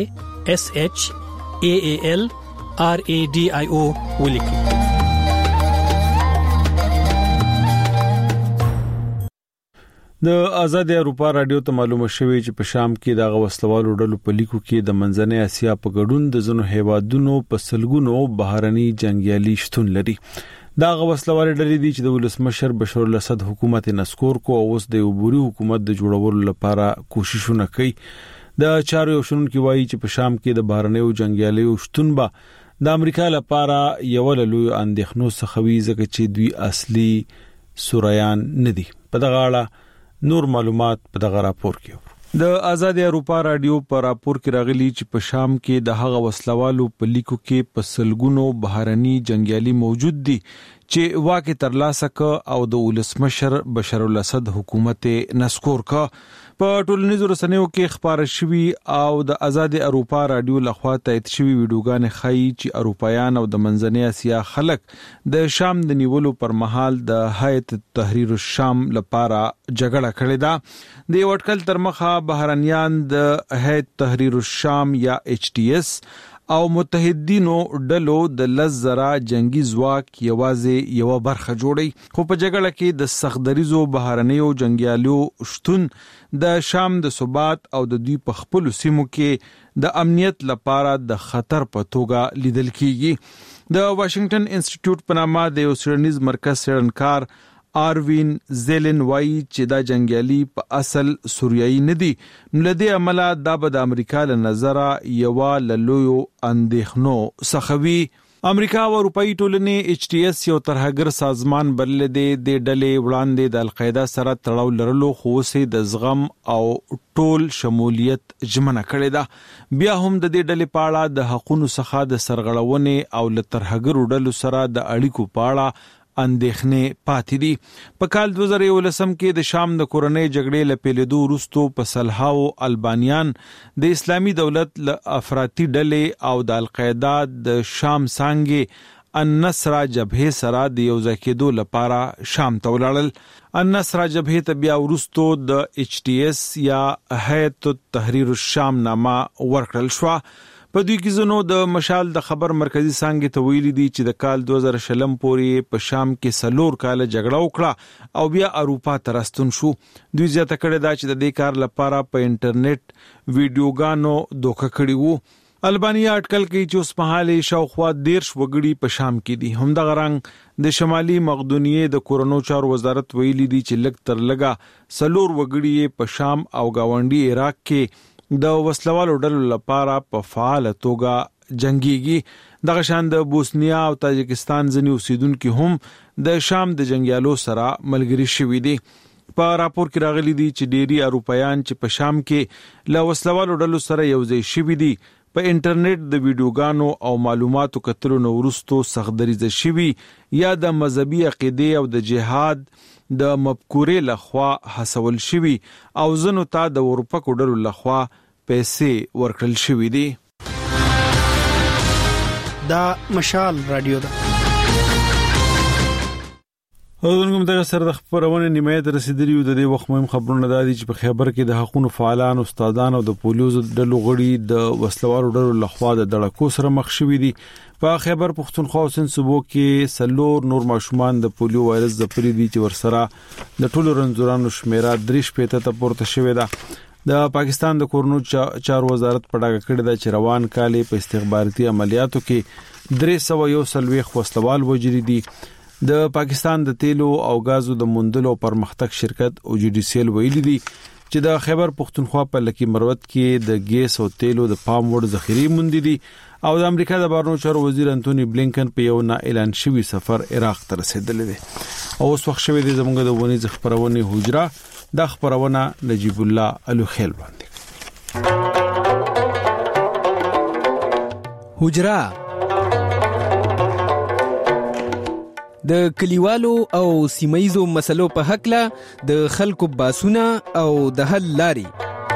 MASHAALRADIO ولیکئ. د آزاد اروپا رادیو ته معلومه شوې چې په شام کې د غوسلوالو ډلو په لیکو کې د منځنۍ اسیا په ګډون د زنو هیوادونو په سلګونو بهرني جنگیالي شتون لري. دا غوسلوال ډلې دي چې د ولسمشر بشار الاسد حکومت نسکور کو او اوس د عبوري حکومت د جوړولو لپاره کوششونه کوي. د چارو شنن کې وایي چې په شام کې د بهرنیو جنگیالي شتون به د امریکا لپاره یو لوی اندېښنو څخه وي ځکه چې دوی اصلي سوریان نه دي. په دغه اړه نور معلومات په دغه راپور کې د آزاد اروپا رادیو پر راپور کې راغلي چې په شام کې د هغه وسلوالو په لیکو کې په سلګونو بهرني جنگیالي موجود دي چې واکه ترلاسه ک او د ولسمشر بشار الاسد حکومت نسکور ک. په ټولنیزو رسنیو کې خبره شوې او د آزاد اروپا رادیو لخوا تایید شوې ویډیوګانې ښیي چې اروپایان او د منځنۍ اسیا خلک د شام د نیولو پر مهال د هیئت تحریر الشام لپاره جګړه کړې ده. د وټکل تر مخه بهرنیان د هیئت تحریر الشام یا HTS او متحدینو ډلو د لزرا جنگي ځواک یوازې یو برخه جوړي. خو په جګړه کې د سختدریزو بهرنیو جنگیالیو شتون د شام د ثبات او د دوی په خپل سیمو کې د امنیت لپاره د خطر په توګه لیدل کیږي. د واشنگټن انسټیټیوټ په نامه د یو سیرنیز مرکز څېړنکار آروین زیلن وایي چې دا جنگیالي په اصل سوریایي نه دي. نو لدې عمله دا به د امریکا له نظره یو لویو اندېښنو څخه وي. امریکا او اروپאי ټولنې HTS یو ترهګر سازمان بلل دي د ډلې وړاندې د القاعده سره تړاو لرلو خو سه د زغم او ټول شمولیت ژمنه کړې ده. بیا هم د دې ډلې په اړه د حقوقو څخه د سرغړونې او ل ترهګر ډلو سره د اړیکو په اړه اندېښنې پاتې دي. په کال 2019 کې د شام د کورنۍ جګړې لپیلېدو وروسته په سلهاو البانیان د اسلامي دولت له افراطي ډلې او د القاعده د شام څنګه النصر جبهه سره د یو ځای کېدو لپاره شام ته ولاړل. النصر جبهه ته بیا وروسته د HTS یا هیئت تحریر الشام نامه ورکړل شو. په دوی کې زنو د مشال د خبر مرکزی څنګه ته ویلي دي چې د کال 2000 پورې په شام کې سلور کال جګړه وکړه او بیا اروپا ته راستون شو. دوی زیاته کړې ده چې د دې کار لپاره په انټرنیټ ویډیوګانو دوکه کړی وو. البانیا اټکل کوي چې اوس مهاله شاوخوا 13 وګړي په شام کې دي. همدغه رنګ د شمالي مقدونیې د کورونو چارو وزارت ویلي دي چې لږ تر لږه سلور وګړي په شام او گاونډي عراق کې د وسلوالو ډلو لپاره په فعال توګه جنگيږي. دغه شان د بوسنیا او تاجکستان ځنی اوسیدونکو هم د شام د جنگیالو سره ملګری شوي دي. په راپور کې راغلي دي چې ډيري اروپایان چې په شام کې له وسلوالو ډلو سره یوځای شوي دي په انټرنیټ د ویډیوګانو او معلوماتو کتلو نو ورستو سختدریزه شوي یا د مذهبي عقیده او د جهاد د مفکورې لخوا حسول شوي او زنو ته د اروپا کوډلو لخوا پیسې ورکړل شوي دي. دا مشال رادیو ده. اوس دغه سره د خبرونه نیمه ته رسیدلی د دې وخت مهم خبرونه د دې چې په خیبر کې د حقوقو فعالان او استادان او د پولیسو ډلو غړي د وسلوالو ډلو لخوا د دړکو سره مخ شوي دي. په خیبر پختونخوا او صوبو کې سلور نور ماشومان د پولیو وایرس ځپلي دي چې ورسره د ټولو رنځورانو شمیره 3 ته پورته شوې ده. د پاکستان د کورونو چارو وزارت په ډاګه کړی دا چې روان کال په استخباراتي عملیاتو کې 341 وسلوال وژلي دي. د پاکستان د تیلو او غازو د موندلو پرمختګ شرکت او جوډیسیل ویلي دي چې د خیبر پختونخوا په لکی مروت کې د ګیس او تیلو د پام وړ ذخیره موندې دي او د امریکا د بهرنیو چارو وزیر انټونی بلینکن په یو نه اعلان شوی سفر عراق ته رسیدلی دی. او اوس وخت شوی دی زموږ د ونی خبرونه حجره د خبرونه نجیب الله الوخیل باندې حجره د کلیوالو او سیمایزو مسلو په حق له د خلکو باسونه او د حل لاري.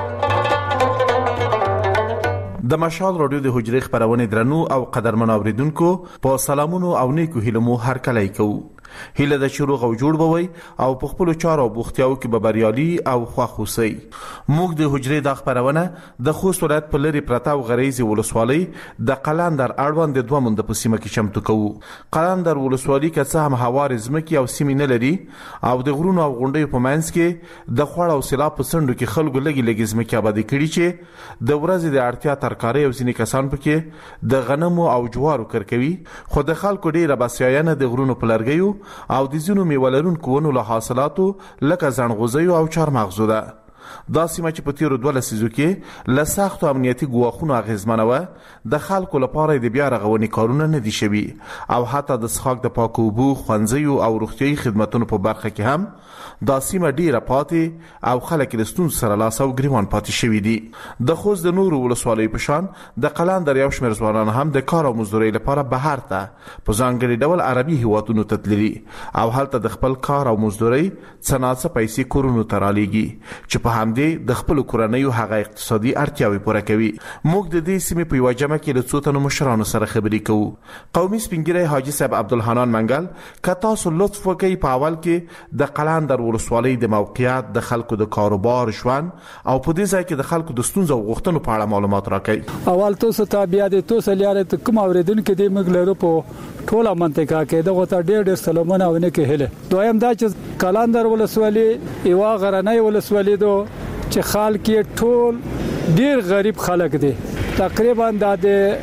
د مشال رادیو د حجره خبرونه درنو او قدرمن اوریدونکو په سلامونو او نیکو هیلمو هر کله کوو. هیله د شروع او جوړ بوي او په خپل چارو بوختیاو کې به بریالي او خوښوسی. موږ د حجره د خبرونه د خوست ولایت په لری پرتاو غریزي ولسوالۍ د قلاندر اړوند د دوه مند په سیمه کې چمتو کوو. قلاندر ولسوالۍ کې څه هم هوار زمکي او سیمه نه لري او د غرونو او غونډې په منځ کې د خوړ او سیلاب په سندو کې خلکو لګي زمکي آبادی کړي چې د ورځې د اړتیا ترکاري او ځینې کسان پکې د غنمو او جوارو کرکوي. خو د خلکو ډیره بسیاینه د غرونو په لرګیو او د زینو میولرونکو ونو له حاصلاتو لکه زنغوزیو او چارمغزو ده. دا سیمه چې په تیرو 2 لسیزو کې له سخت امنیتي ګواښونو اغیزمنه و د خلکو لپاره د بیا رغونې کارونه نه دي شوي او حتی د څښاک د پاکو اوبو ښوونځیو او روغتیايي خدماتونو په برخه کې هم دا سیمه ډیره پاتې او خلک د ستونزو سره لاس او ګریوان پاتې شوي دي. د خوست د نورو ولسوالیو په شان د قلاندر یو شمېر ځوانان هم د کار او مزدورۍ لپاره بهر ته په ځانګړي ډول عربي هیوادونو ته تللي او هلته د خپل کار او مزدورۍ څه ناڅه پیسې کورونو ته رالیږي چې په همدې د خپل کورنیو هغه اقتصادي اړتیاوې پوره کوي. موږ د دې سیمې په یو جمع کې له څو تنو مشرانو سره خبرې کوو. قومي سپینګیری حاجی صاحب عبدالحنان منګل که تاسو لطف وکړئ په اول کې د قلاندر ولسوالۍ د موقعیت د خلکو د کاروبار ژوند او په دې ځای کې د خلکو د ستونزو او غوښتنو په اړه معلومات راکړئ. اول تاسو ته بیا د تاسو لاره کوم اوریدونکو د موږ لرو په ټوله منطقه کې دغه ته ډېر سلامونه ونه کېله. دویم دا چې قلاندر ولسوالۍ یو غرنۍ ولسوالۍ ده چې خلک ټول ډیر غریب خلک دي. تقریبا د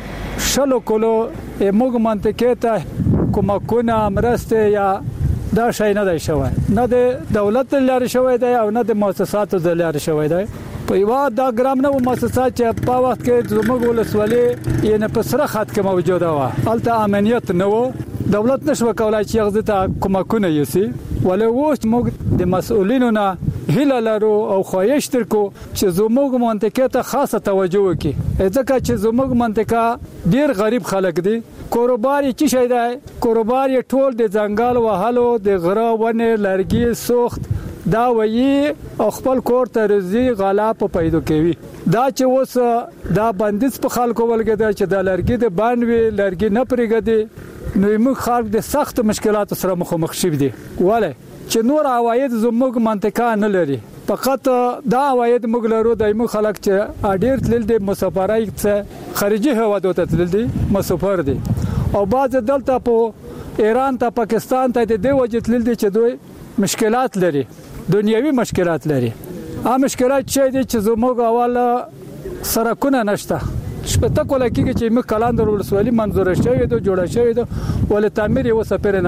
100 کلو موږ منطقه ته کومکونه مرسته یا دا شای نه دی شوی، نه د دولت لاره شوی دی او نه د مؤسساتو د لاره شوی دی. په یو دا ګرام نه مؤسسات چې په وخت کې زموږ ولسوالۍ یې په سره خط کې موجوده و، الته امنیت نه و، دولت نشو کولای چې هغه ته کومکونه یوسي. ولې اوس موږ د مسؤلینو نه هیله لرو او خواهش ترکو چې زموږ منطقه ته خاصه توجه وکړي، ځکه چې زموږ منطقه ډیر غریب خلک دي. کاروبار یې چی شي دی؟ کاروبار یې ټول د ځنګل وهلو، د غره ونه، لرګي سوخت دا وایي او خپل کور ته رزي غلا په پیدا کوي. دا چې اوس دا بندیز په خلکو ولګي چې د لرګي د باندې لرګي نه پرېږدي، نو موږ خلک د سخت مشکلاتو سره مخامخ شوي دي. ولې چې نور عواید زموږ منطقه نه لري، فقط دا عواید موږ لرو د موږ خلک چې اډیر تل د مسافرای څخه خارجي هوادو ته تل دي مسافر دي او بعض دلته په ایران ته پاکستان ته د دې وجه تل دي چې دوی مشکلات لري، دنیوي مشکلات لري. ا مشکلات چې دي چې زموږ اول سرکونه نشته، شپته کوله کېږي چې موږ قلاندر ولسوالۍ منظور شوی دی، جوړه شوی دی، ولې تعمیر یې وسپره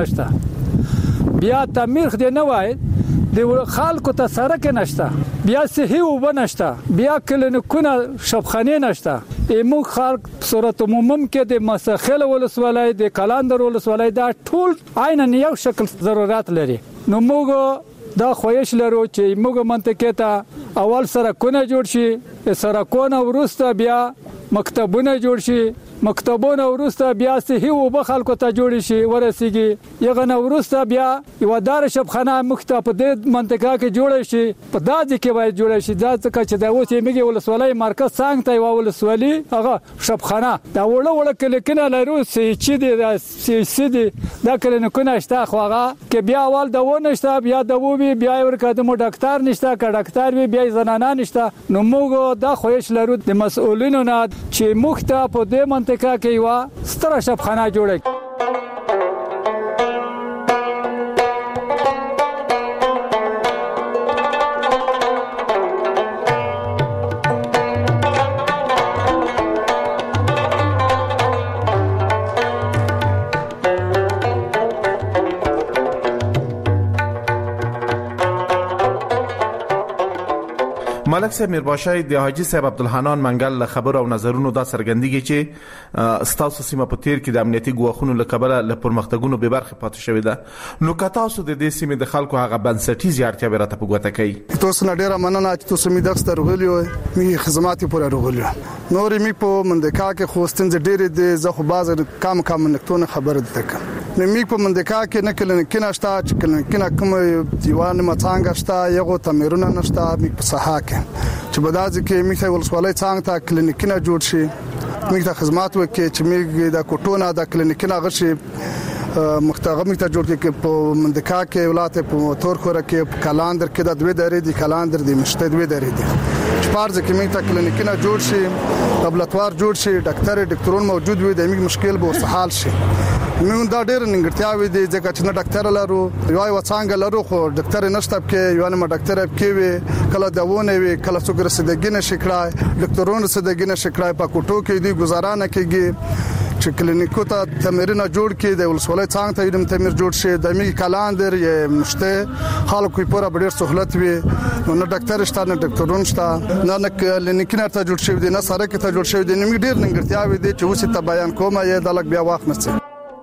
نشته. بیا تعمیر خدای نه وای د خلکو ته سرک نشته، بیا صحي وب نشته، بیا کلینیکونه شفخانه نشته. ایمو خلک صورت عموم کې د مسخل ولسوالۍ د قلاندر ولسوالۍ دا ټول عیناً یو شکل ضرورت لري. نو موږ دا خواهش لرو چې موږ منطقه ته اول سرکونه جوړ شي، سرکونه ورسته بیا مکتبونه جوړ شي، مکتبونه ورسته بیا صحي او خلکو ته جوړ شي ورسیږي یغه نو ورسته بیا یو دار شبخانه مکتب په دې منطقه کې جوړ شي په داځي کې باید جوړ شي ځکه چې دا اوس یې میږي ولسوالۍ مرکز څنګه ته یو ولسوالۍ هغه شبخانه دا وړه کلیکنه لرو چې دې سیدي دا کلینکونه شته خو هغه کې بیا اول دا ونه شته بیا د وبي بیا ورکه مو ډاکټر نشته کا ډاکټر وی بیا زنانه نشته نو موږ دا خوښ لرو د مسؤلینو نه چې مخته په دې منطقه کې یو ستره شبخانه جوړه ملک صاحب میرباشای د حاجی صاحب عبدالحنان منګل له خبر او نظرونو دا څرګندېږي چې ستاسو سیمه په تیر کې د امنیتي ګواښونو له کبله له پرمختګونو به برخه پاتې شوې ده نو که تاسو د دې سیمې د خلکو هغه بنسټیزې اړتیاوې راته په ګوته کوي. تاسو نه ډیره مننه چې تاسو می دغه سترغلی او می خدمات پوره رغلی نور می په منډکا کې خو ستنځ ډیره د زخه باز کم نکتونه خبره ده نو می په منډکا کې نه کله نه شته چې کله نه کوم دیوان مڅانګ شته یو تمرونه نشته می په صحه کې چې بدازي کې میخه ولسوالۍ څنګه ته کلینیکونه جوړ شي میخه خدمات وکړي چې میګ د کوټونه د کلینیکونه غشي مختغمی ته جوړ کې په منډکا کې ولات په تور خور کې په کالاندر کې د دوی درې دی کالاندر دی مشته دوی درې دی شپارځ کې میخه کلینیکونه جوړ شي لابراتوار جوړ شي ډاکټرون موجود وي د میګ مشکل به سهال شي موږ دا ډېر ننګړتیاوي دي ځکه چې نه ډاکټر لرو یو څنګه لرو خو ډاکټر نشته کې یو نه ډاکټر کې وي کله داونه وي کله څوک رسیدګي نشي کړای ډاکټرونو رسیدګي نشي کړای په کوټو کې دی گزارانه کېږي چې کلینیکو ته تمرین جوړ کې د ولسوالۍ څنګه ته یې تمرین جوړ شي د می کالاندر یې مشته خلکو پورا ډېر سہولت وي نو ډاکټر شته نه ډاکټرون شته نه کلینیکونه ته جوړ شي دي نه سره کې ته جوړ شي دي نو ډېر ننګړتیاوي دي چې اوس ته بیان کومه یې د لګ بیا واخ نه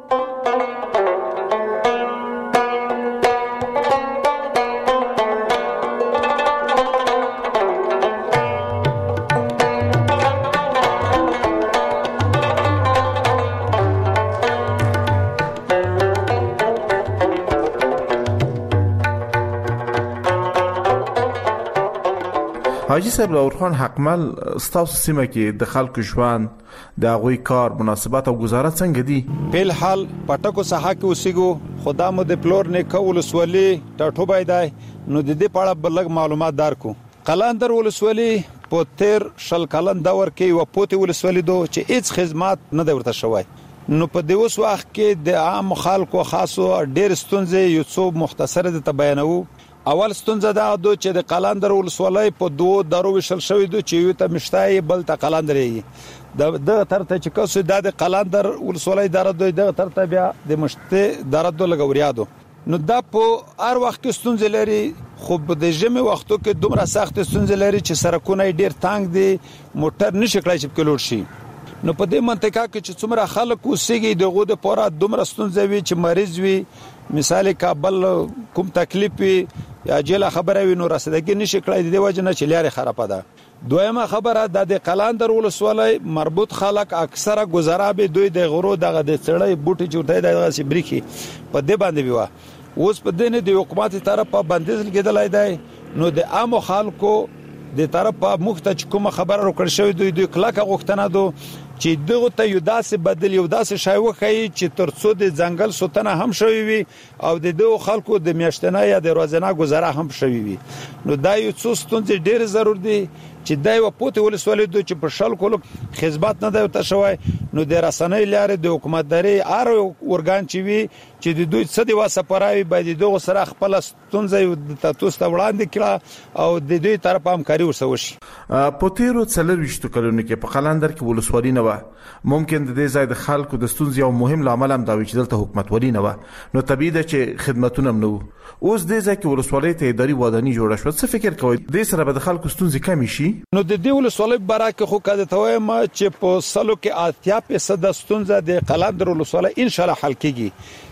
حاجی صاحب لاورخان حقمل ستاسو سیمه کې د خلکو ژوند د غوي کار مناسبات او گزارت څنګه دي؟ په الحال پټکو ساحه کې اوسېګو خدا مو د پلور نه کول وسولي ټاټو بایدای نو د دې په اړه بلګ معلومات دار کو قلاندر ولسوالي په تیر شل کلن دور کې و پوتې ولسوالي دو چې هیڅ خدمات نه د ورته شوی نو په دې اوس وخت کې د عام خلکو خاصو ډېر ستونزې یو څو مختصر د بیانو اول ستونزه دا چې د قلاندر ولسوالۍ په دوه درو وشل شوې دي چې یو ته مشتای بل ته قلاندر یې د ترته چې کوسه د قلاندر ولسوالۍ درته د ترته بیا د مشته درته لګوریادو نو دا په هر وخت کې ستونزې لري خو د ژمي وختو کې دومره سخت ستونزې لري چې سرکونه ډیر تنگ دي موټر نشي کړای چې کلوړ شي نو په دې منطقه کې چې څومره خلک اوسېږي دغه د پوره دومره ستونزې وي چې مریض وي مثال کابل کوم تکلیف وي یا جیل خبره وي نو رسیدګي نشي کړای د وجه نه چې لاري خرابه ده دویمه خبره د قلاندر ولسوالۍ مربوط خلک اکثره گزاره به دوی د غرو دغه د چړې بوټي چورتای دغه سی بریخي په دې باندې ویوا اوس په دې نه د حکومت طرفه بندیز لګیدلای دی نو د عام خلکو د طرفه مخته کوم خبره ورکړ شوی دوی کلاکه غوښتنه دو چې دغه ته یو داسې بدل یو داسې شای وخی چې ترڅو د ځنګل سوتنه هم شوی وي او د دوه خلکو د میاشتنه یا د روزانه گزاره هم شوی وي نو دا یو څو ستونزې ډېر ضرور دي چې دای و پوتې ولسوالۍ دوی چې په شل کولو خدمات نه دی ورته شوی نو د رسنۍ لارې د حکومتداري هر ورګان چې وي چې د دوی څه دی واسه پراوي باید دغه سره خپل ستونزې د تاسو ته وړاندې کړه او د دوی طرف همکاري ورسره وشي په تیرو 40 کلونو کې په قلاندر کې ولسوالۍ نه و ممکن د دې ځای د خلکو د ستونزې یو مهم لامل هم دا وي چې دلته حکومتولي نه و نو طبيعي ده چې خدماتونه هم نه وو اوس دې ځای کې ولسوالۍ ته اداري وداني جوړه شو څه فکر کوئ دې سره به د خلکو ستونزې کم شي نو د دې ولسوالۍ برکه خو کده ته وایم چې په سلو کې 80% ستونزه د قلاندر ولسوالۍ ان شاء الله حل کیږي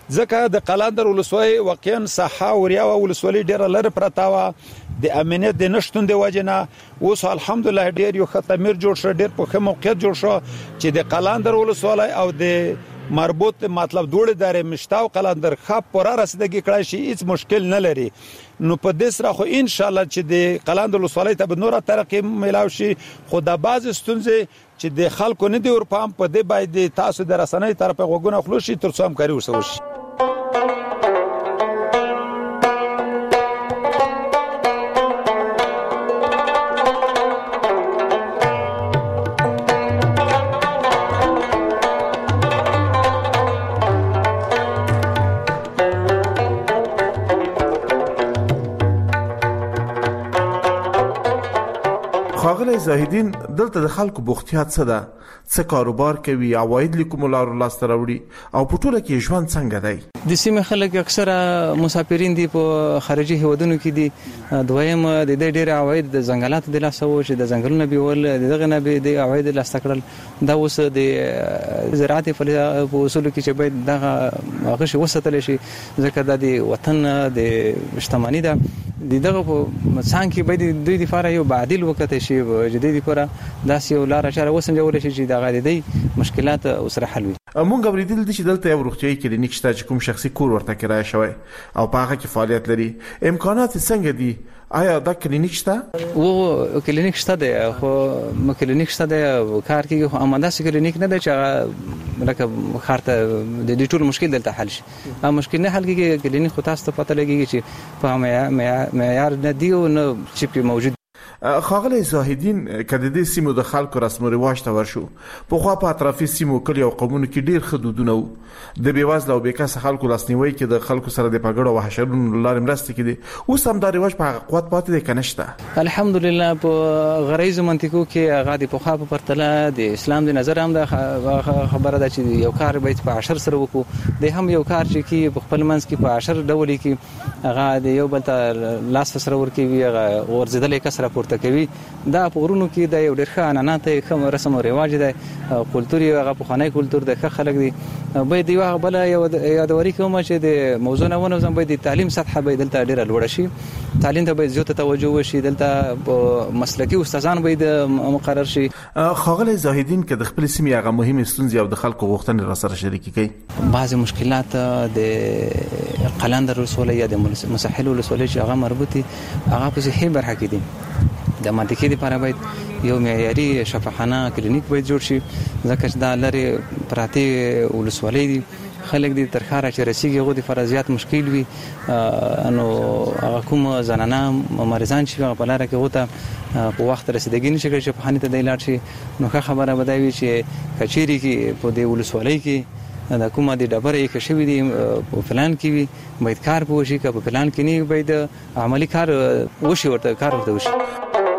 ځکه د قلاندر ولسوالۍ واقعا ساحه وریا ولسوالۍ ډیره لره پرتاوه د امنیت د نشټون دی وجنه اوس الحمدلله ډیر یو خطامیر جوړ شو ډیر په موقعیت جوړ شو چې د قلاندر ولسوالۍ او د مربوط مطلب دوړې دارې مشتاو قلاندر خپ پورا رسیدګي کړای شي هیڅ مشکل نه لري نو په دې سره خو ان شاء الله چې د قلاندر ولسوالۍ ته نور ترقی ملاو شي خو د باز ستونزې چې د خلکو نه دی ورپام په دې باید تاسو د رسنۍ طرف غوګونه خلوص شي تر څو هم کاری وسو شي خاغلی زاهدین دلته د خلکو بوختیات څه ده څه کاروبار کوي عواید لیکوم لارو لاسته راوړي او په ټوله کې ژوند څنګه دی د سیمه خلک اکثره مسافرین دي په خارجي هیوادونو کې دي دویم د دې ډېر عواید د ځنګلاتو د لاسه و چې د ځنګلونو بیول دغه نه به د عواید لاسته کړل دا اوس د زراعت په اصول کې چې باید دغه هغه شی وساتل شي ځکه د وطن د اجتماعي ده دغه په څنګه کې باید دوی لپاره یو عادل وخت شي جديدي لپاره داس یو لار اشاره وسنجول شي چې دغه د مشکلات سره حل وي مونږ غوړیدل چې دلته یو روغتيایي کلینیک شته چې کوم شخصي کور ورته کرای شوی او په هغه کې فعالیت لري امکانات څنګه دي آیا دا کلینیک شته او کلینیک شته دی خو کلینیک شته دی کار کوي خو امانده سي کلینیک نه دی چې لکه خارته د ټول مشکل دلته حل شي ا مشکل نه حل کیږي کلینیک خو تاسو ته پته لګیږي چې په معیار نه دی او نه چې موجود خاغلی زاهدین کله د سیمو د خلکو رسم او رواج ته ورشو په خوا په اطرافي سیمو کلی او قومونو کې ډیر حدودونه وو د بیوازله او بیکاسه خلکو لاسنیوي کې د خلکو سره د پګړو او حشرونو لارې مرسته کړي اوس هم دا رواج په قوت پاتې دی کنهشته الحمدلله په غریز منطقو کې هغه د په خوا په پرتله د اسلام د نظر هم د خبره ده چې یو کار باید په 10 سره وکړو د هم یو کار چې کې په خپل منځ کې په 10 ډول کې هغه د یو بل ته لاس سره ورکوي هغه ورزيدلې کسره پورته کوي دا په ورونو کې د یو ډېر ښه عنعنات کوم رسم او رواج دی کلتوري هغه په خاني کلتور د خلک دي باید یو بل یادوري کوم چې د موضوع نه ونه زم باید د تعلیم سطح باید دلته ډېر لوړ شي تعلیم ته باید زیاته توجه وشي دلته مسلکي استادان باید مقرر شي خاغلی زاهدین کې د خپل سیمې هغه مهمه ستونزې او د خلکو غوښتنې را سره شریکي کوي بعض مشکلات د قلاندر ولسوالۍ یا د مساحل ولسوالۍ چې هغه مربوطي هغه په هي برخه کې دي د منطقې لپاره باید یو معیاري شفاخانه کلینیک باید جوړ شي ځکه چې دا لري پراته ولسوالۍ دي خلک دي تر خاره چې رسیږي غو د فرضیات مشکل وي انو هغه کوم زنانه مریضان چې په لار کې غوته په وخت رسیدګي نشي کوي چې په خانه ته دی لاړ شي نو خبره بدایي چې کچيري کې په دې ولسوالۍ کې دا کومه د ډبره کې شوی دی په پلان کې وي باید کار پوه شي که په پلان کې نه باید عملی کار وشي ورته کار ورته وشي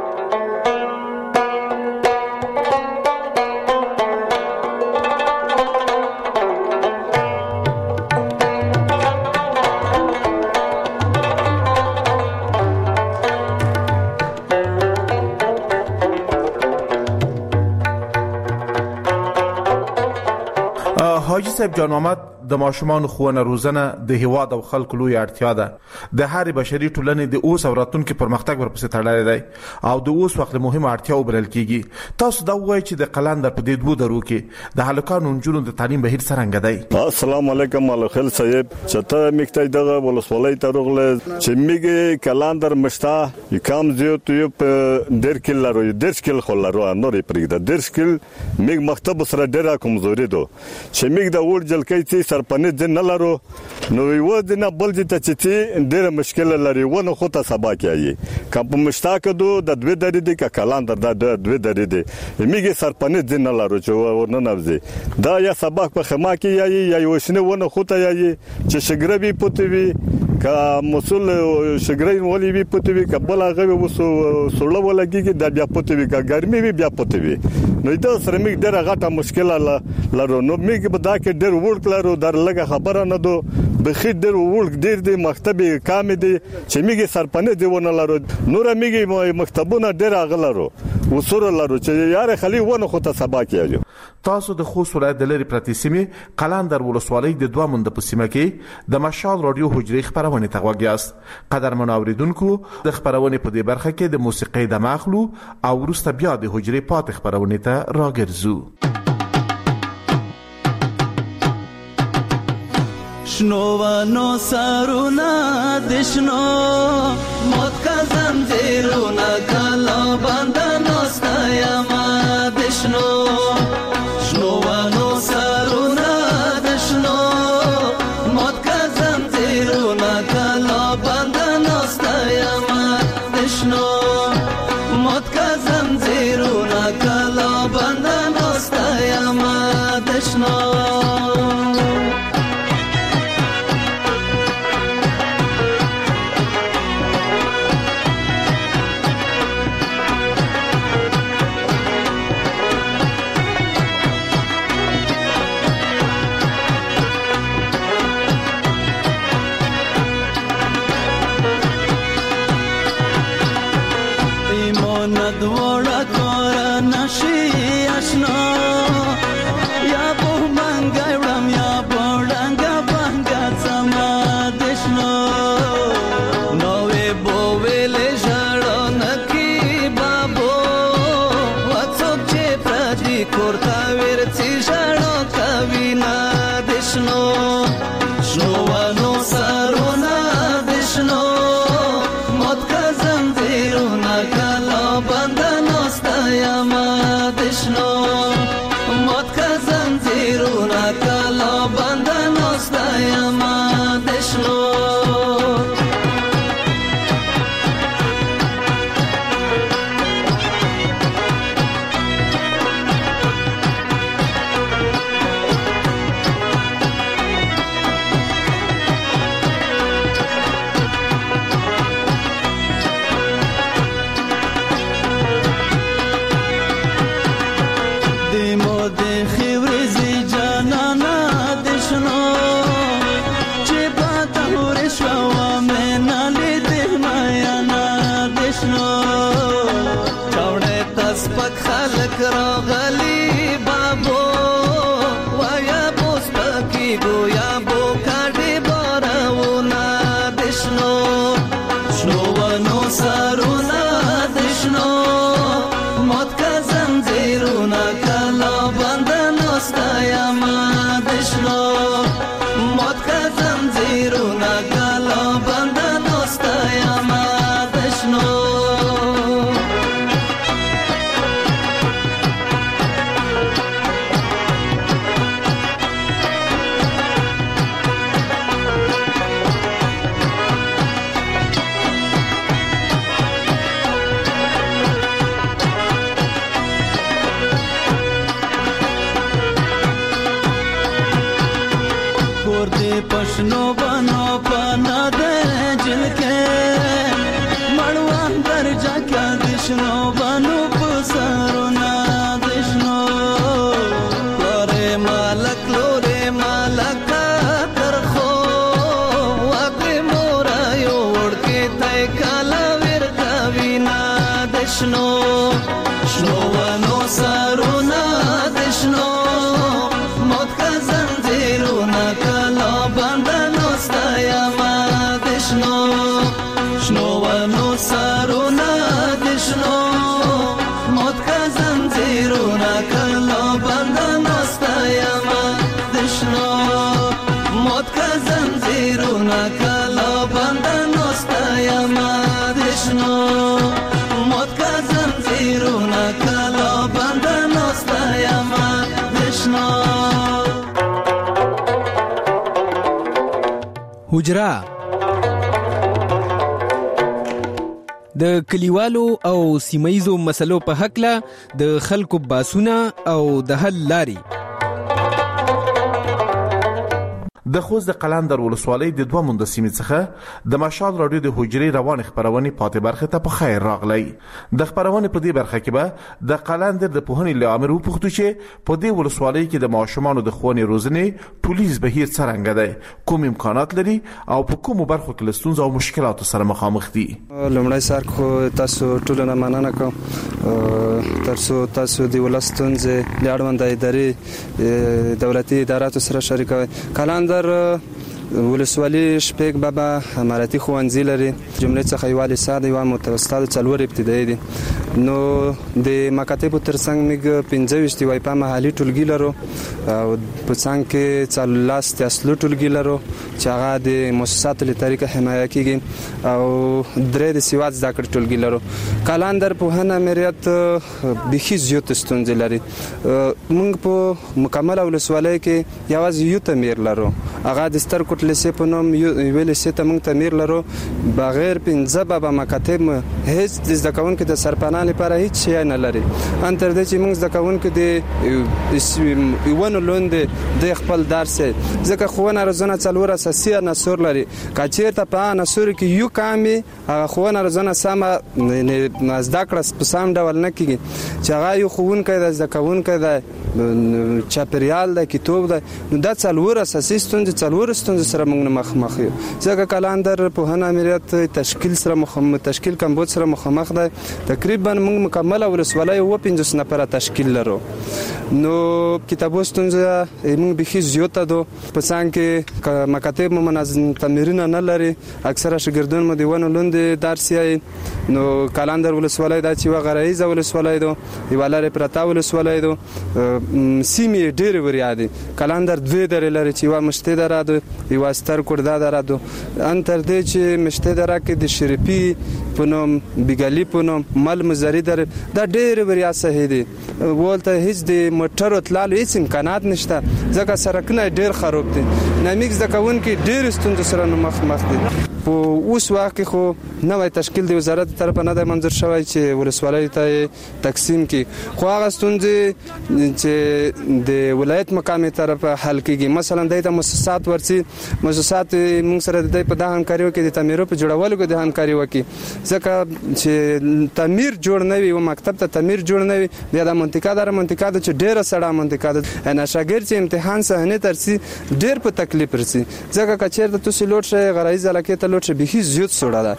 حاجی صاحب جان محمد د ماشومان خوونه روزنه د هیواد او خلکو لوی اړتیا ده د هر بشري ټولنې د اوس او راتلونکو پرمختګ ورپسې تړلې دی او د اوس وخت مهمه اړتیا وبلل کیږي تاسو دا وایي چې د قلاندر په دې دوه درو کې د هلکانو نجونو د تعلیم بهیر څنګه دی السلام علیکم الخل صاحب چته میکته دغه ولسوالۍ ته رغله چې میګه قلاندر مشتا کم زیات یو په ډیر کل لرو ډیر کل خلرو نورې پرېږده ډیر کل میګ مکتب سره ډیره کمزوري دو چې میګ د ور جلکې چې سرپنه دین نه لرو نو یو دینه بل دې چې ډیره مشکل لري ونه خو ته سبا کوي کپ مشتاق دو د دوی درې دي ک قلاندر د دوی درې دي میګه سرپنه دین نه لرو چې ورنه نوځي دا یا سبا په خما کې یا وښنه ونه خو ته یي چې شګربي پوتوي کا مسول شګرین ولي وی پوتوي کبل هغه وسو سړل ولګي د بیا پوتوي کا ګرمي بیا پوتوي نو دا سره میګ ډیره غټه مشکل لرو نو میګ په دا کې ډیر ورک لرو در لګه خبره نه دو بخیر در ورک دیر دی مکتب کام دی چې میګي سرپنه دیونه لرو نور میګي مکتبونه ډیر اغلرو وسور لرو چې یار خلی ونه خو ته سبا کیږي. تاسو د خوست ولایت د لری پرتی سیمه قلندر ولسوالۍ د دوه مند په سیمه کې د مشال رادیو حجري خبرونه تغوګیاست. قدرمن اوریدونکو د خبرونه په دې برخه کې د موسیقي د مخلو او ورسته بیا د حجري پات خبرونه ته راګرځو. شنوانو سارونا دشنو موت کا زنجیرونا کلا بندنو ستایما دشنو شنوانو سارونا دشنو موت کا زنجیرونا کلا بندنو ستایما دشنو موت کا زنجیرونا کلا بندنو ستایما دشنو حجرا د کلیوالو او سیمایزو مسلو په حق له د خلکو باسونه او د حل لاري. د خوست د قلندر ولسوالۍ د 2 مندسیمې څخه د مشال رادیو د حجرې روان خبرونه پاتې برخه ته په خیر راغلی. د خبرونه په دې برخه کې به د قلندر د پوهنې لامر وپوښتو چې په دې ولسوالۍ کې د ماشومانو د ښوونې روزنې ټولیز بهیر څرنګه دی، کوم امکانات لري او په کومو برخو کې له ستونزو او مشکلاتو سره مخامخ دي. لومړی سر خو تاسو ټول نه مننه کوم ترڅو تاسو د ولستونځ لاړوند ادارې دولتي اداراتو سره شریکوي. قلندر ولسوالي شپږ بابا اماراتي ښوونځي لري، جملې څخه یو لیسه یو متوسطه 4 ابتدایي دي. نو د مکاتبو ترڅنګ موږ 25 وایپا محلي ټولګي لرو او په څنګ کې 14 اصلي ټولګي لرو چې هغه د مؤسساتو له طریقه حمایه کیږي او درې د سیواد زده کړې ټولګي لرو. قلندر په هنه امریت بخي زیات ستونزې لري. موږ په مکمل ولسوالۍ کې یوازې یو تمیر لرو، هغه د ستر کوټ لیسې په نوم یو لیسې ته موږ تمیر لرو. بغیر 15 بابا مکاتب هیڅ د زده کوونکو د سرپناه لپاره هیڅ شی نه لري. ان تر دې چې موږ زده کوونکو د یوونو لوند د خپل درس ځکه خوونه روزنه څلور اساسي عناصر لري. کچېرته په عناصر کې یو کامي خوونه روزنه سم زده کړه په سم ډول نه کیږي چې هغه یو خوونکی د زده کوونکو د چاپریال د کتاب د نو د څلور اساسي ستونزې سره موږ مخ یو. ځکه قلندر په هنه امریت تشکیل سره تشکیل کمبود سره مخامخ ده. تقریبا موږ مکمل ولسوالۍ و 15 نفر تشکیل لرو. نو کتابو ستونزه موږ بخي زیاته ده. په څنګه کې مکاتب منظم تمرین نه لري، اکثره شاګردان مو دیوانو لوند درس یې. نو قلندر ولسوالۍ د چې غرایزه ولسوالۍ ده، یوالره پرتا ولسوالۍ ده، سیمې ډېر وریادي. قلندر 2 درې لري چې وا مشته دراده یو ستر کوردا دراده. ان تر دې چې مشته درا کې د شریپي په نوم بیګالی په نوم مل مزری در دا ډېر وریا صحیح دي. ولته هیڅ د موټر تلالو هیڅ امکانات نشته ځکه سرکونه ډېر خراب دي. نامیک ځکهون کې ډېر ستونزې سره مخ دي. په اوس وخت کې خو نوې تشکیل د وزارت طرف نه د منظور شوی چې ولسوالۍ ته تقسیم کی، خو هغه ستونزې چې د ولایت مقامي طرف حل کیږي. مثلا د مؤسسات ورسي مؤسسات موږ سره د په دغه همکاري کې د تعمیرو په جوړولو کې د همکاري وکي ځکه چې تعمیر جوړ نه وي او مکتب ته تعمیر جوړ نه وي د منطقه د چې ډیره سړه منطقه ده نه شاګرد چې امتحان صحنه ترسي ډیر په تکلیف رسي ځکه کچیر ته تاسو لوټ شي غرایز علاقه ته لوټ شي به زیات سوړه ده.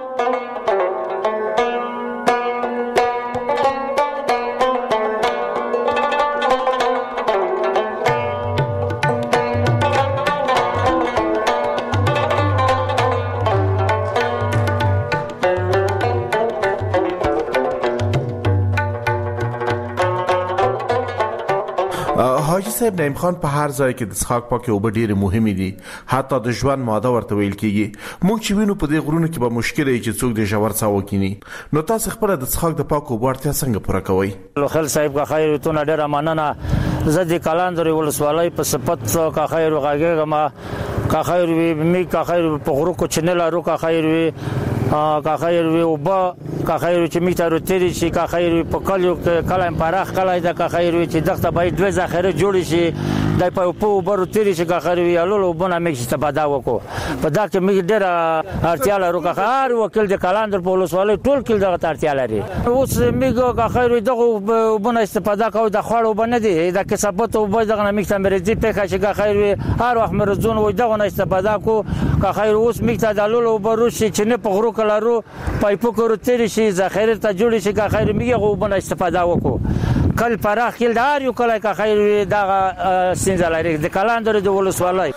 حاجی صاحب نعیم خان په هر ځای کې د څښاک پاکي اوبه ډېرې مهمې دي، حتی د ژوند ماده ورته ویل کېږي. موږ چې وینو په دې غرونو کې به مشکل وي چې څوک د ژور څاه وکیني. نو تاسو خپله د څښاک د پاکو اوبو اړتیا څنګه پوره کوئ؟ خل صاحب کا خیر تونه ډېره مننه. زه د قلندر ولسوالۍ په صفت کا خیر غږېږم. کا خیر وي می کا خیر په غرو کو چنل ارو کا خیر وي کا خیر وي او با کا خیر چې می تر تیری شي کا خیر په کلیو کلایم پراخ کلای دا کا خیر چې دغه باید دوه ذخیره جوړ شي دای په بارو تیری شي کا خیر وي الو بونه می استفاده وکړو. په دا کې می ډېر اړتیا لرو کا خیر وکیل د قلندر په ولسوالۍ ټول کې دغه اړتیا لري. اوس می کا خیر دغه بونه استفاده کوي د خوړو بنه دي د کسبت او به دغه می تمرزي په کا شي کا خیر هر وخت مرزون وي دغه استفاده کو کا خیر اوس می ته د الو بارو شي چې نه په غرو کلارو پایپو کورو تیری شي ذخیره ته جوړ شي کا خیر میګه غوبنه استفاده وکړو. کل پراخ کل دار یو کله کا خیر دغه سینځلای د قلندر د ولسوالۍ.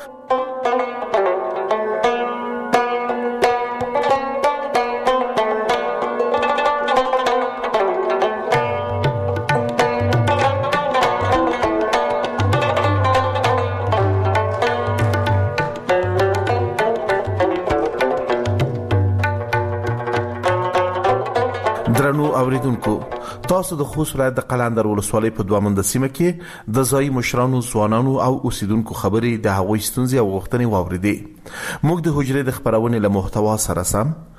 درنو اوریدونکو، تاسو د خوست ولایت د قلندر ولسوالۍ په 2 مندسیمه کې د ځایي مشرانو، ځوانانو او اوسیدونکو خبرې د هغوی ستونزې او غوښتنې واوریدې. موږ د حجرې د خبرونې له محتوا سره سم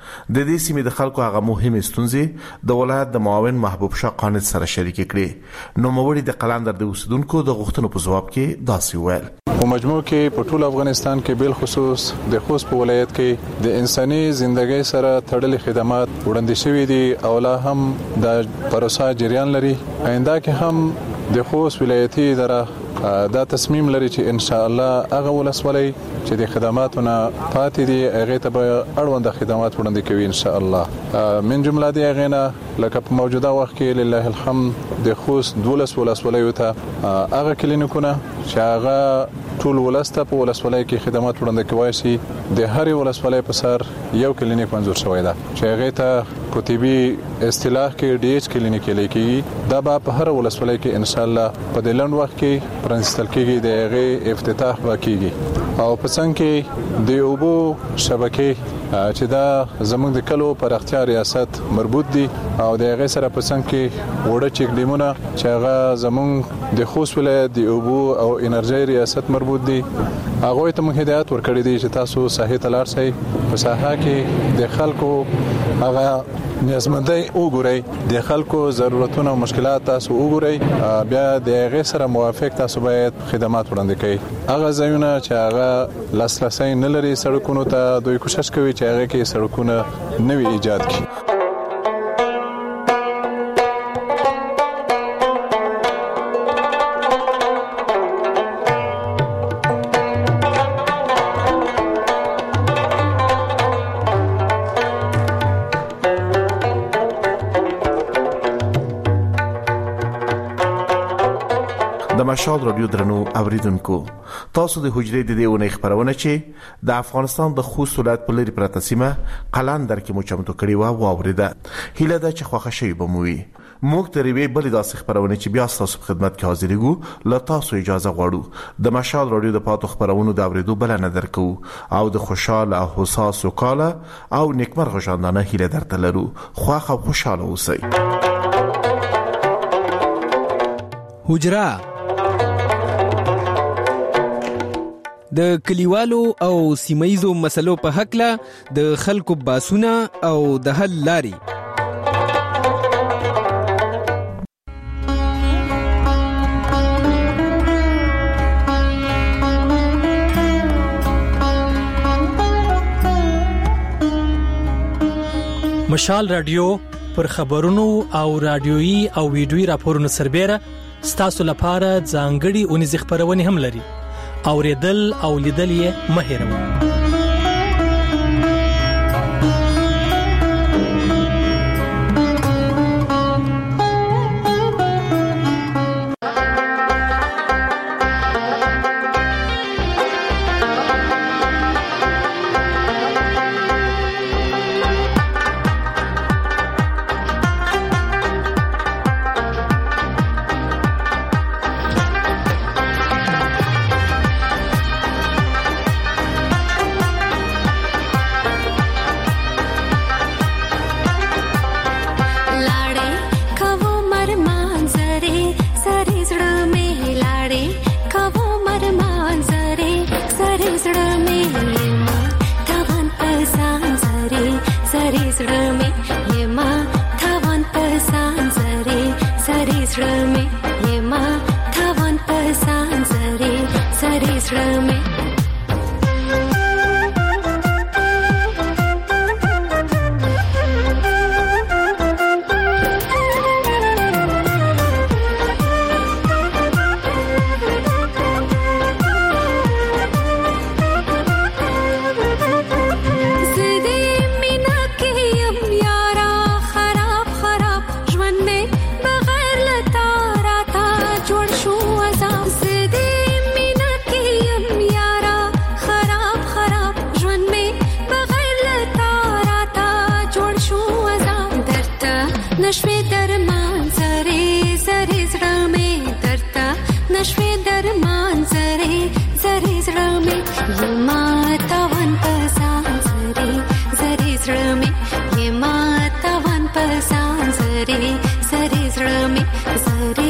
د دې سیمې د خلکو هغه مهمه ستونزې د ولایت د معاون محبوب شاه قانت سره شریک کړي. نو موړي د قلندر د اوسیدونکو د غوښتنو په جواب کې داسې ویل: په مجموع کې په ټول افغانستان کې بل خصوص د خوست په ولایت کې د انساني ژوندۍ سره تړلې خدمات وړاندې شوې دي او لا هم د پروسه جریان لري. آینده کې هم د خوست ولایتي اداره دا تصمیم لري چې ان شاء الله هغه ولسوالۍ چې د خدماتونه پاتې دي هغه ته به اړوند خدمات وړاندې کوي ان شاء الله. من جمله دي هغه نه لکه په موجوده وخت کې لله الحمد د خوست 12 ولسوالۍ ته هغه کلینیکونه چې هغه ټول ولسته په ولسوالۍ کې خدمات وړاندې کوي شي. د هرې ولسوالۍ په سر یو کلینیک منظور شوی دی چې هغه ته په طبي اصطلاح کې ډي ایچ کلینیک لیکي. دا به په هر ولسوالۍ کې ان شاء الله په د لند وخت کې پرنسپل کېږي، د هغه افتتاح وکړي او په څنګه کې د اوبو شبکې چې دا زموږ د کلو پراختیا ریاست مربوط دي او د هغه سره په څنګه کې وړه چک ډیمونه چې هغه زموږ د خوست ولایت د اوبو او انرژي ریاست مربوط دي. هغه ته موږ هدایت ورکړی دی چې تاسو ساحه تلار شئ، په ساحه کې د خلکو هغه نیازمندۍ وګورئ، د خلکو ضرورتونه او مشکلات تاسو وګورئ، بیا د هغه سره موافق تاسو باید خدمات وړاندې کړئ. هغه ځایونه چې هغه لاسرسي نه لري سړکونو ته دوی کوشش کوي چې هغه کې سړکونه نوي ایجاد کړي. مشال رادیو درنو اوریدونکو، تاسو د حجرې د دیونه خبرونه چې د افغانستان د خوست ولایت په لري پرته سیمه قلندر کې مو چمتو کړی و اوریده. هیله ده چې خوښ شي بموي. موږ ترې بل داسې خبرونه چې بیا تاسو په خدمت کې حاضرېږو له تاسو اجازه غواړو. د مشال رادیو د پاتو خبرونو د اوریدو بلنه درکو او د خوشاله او حساس وکاله او نیکمرغه ژوندانه هیله درته لرو. خوښ او خوشاله اوسئ. حجره د کلیوالو او سیمایزو مسلو په حق له د خلکو باسونه او د حل لاري. مشال رادیو پر خبرونو او رادیويي او ویډیويي راپورونو سربېره ستاسو لپاره ځانګړي اونیز خبرونه هم لري. اوریدل او لیدل یې مه هېروئ. Zari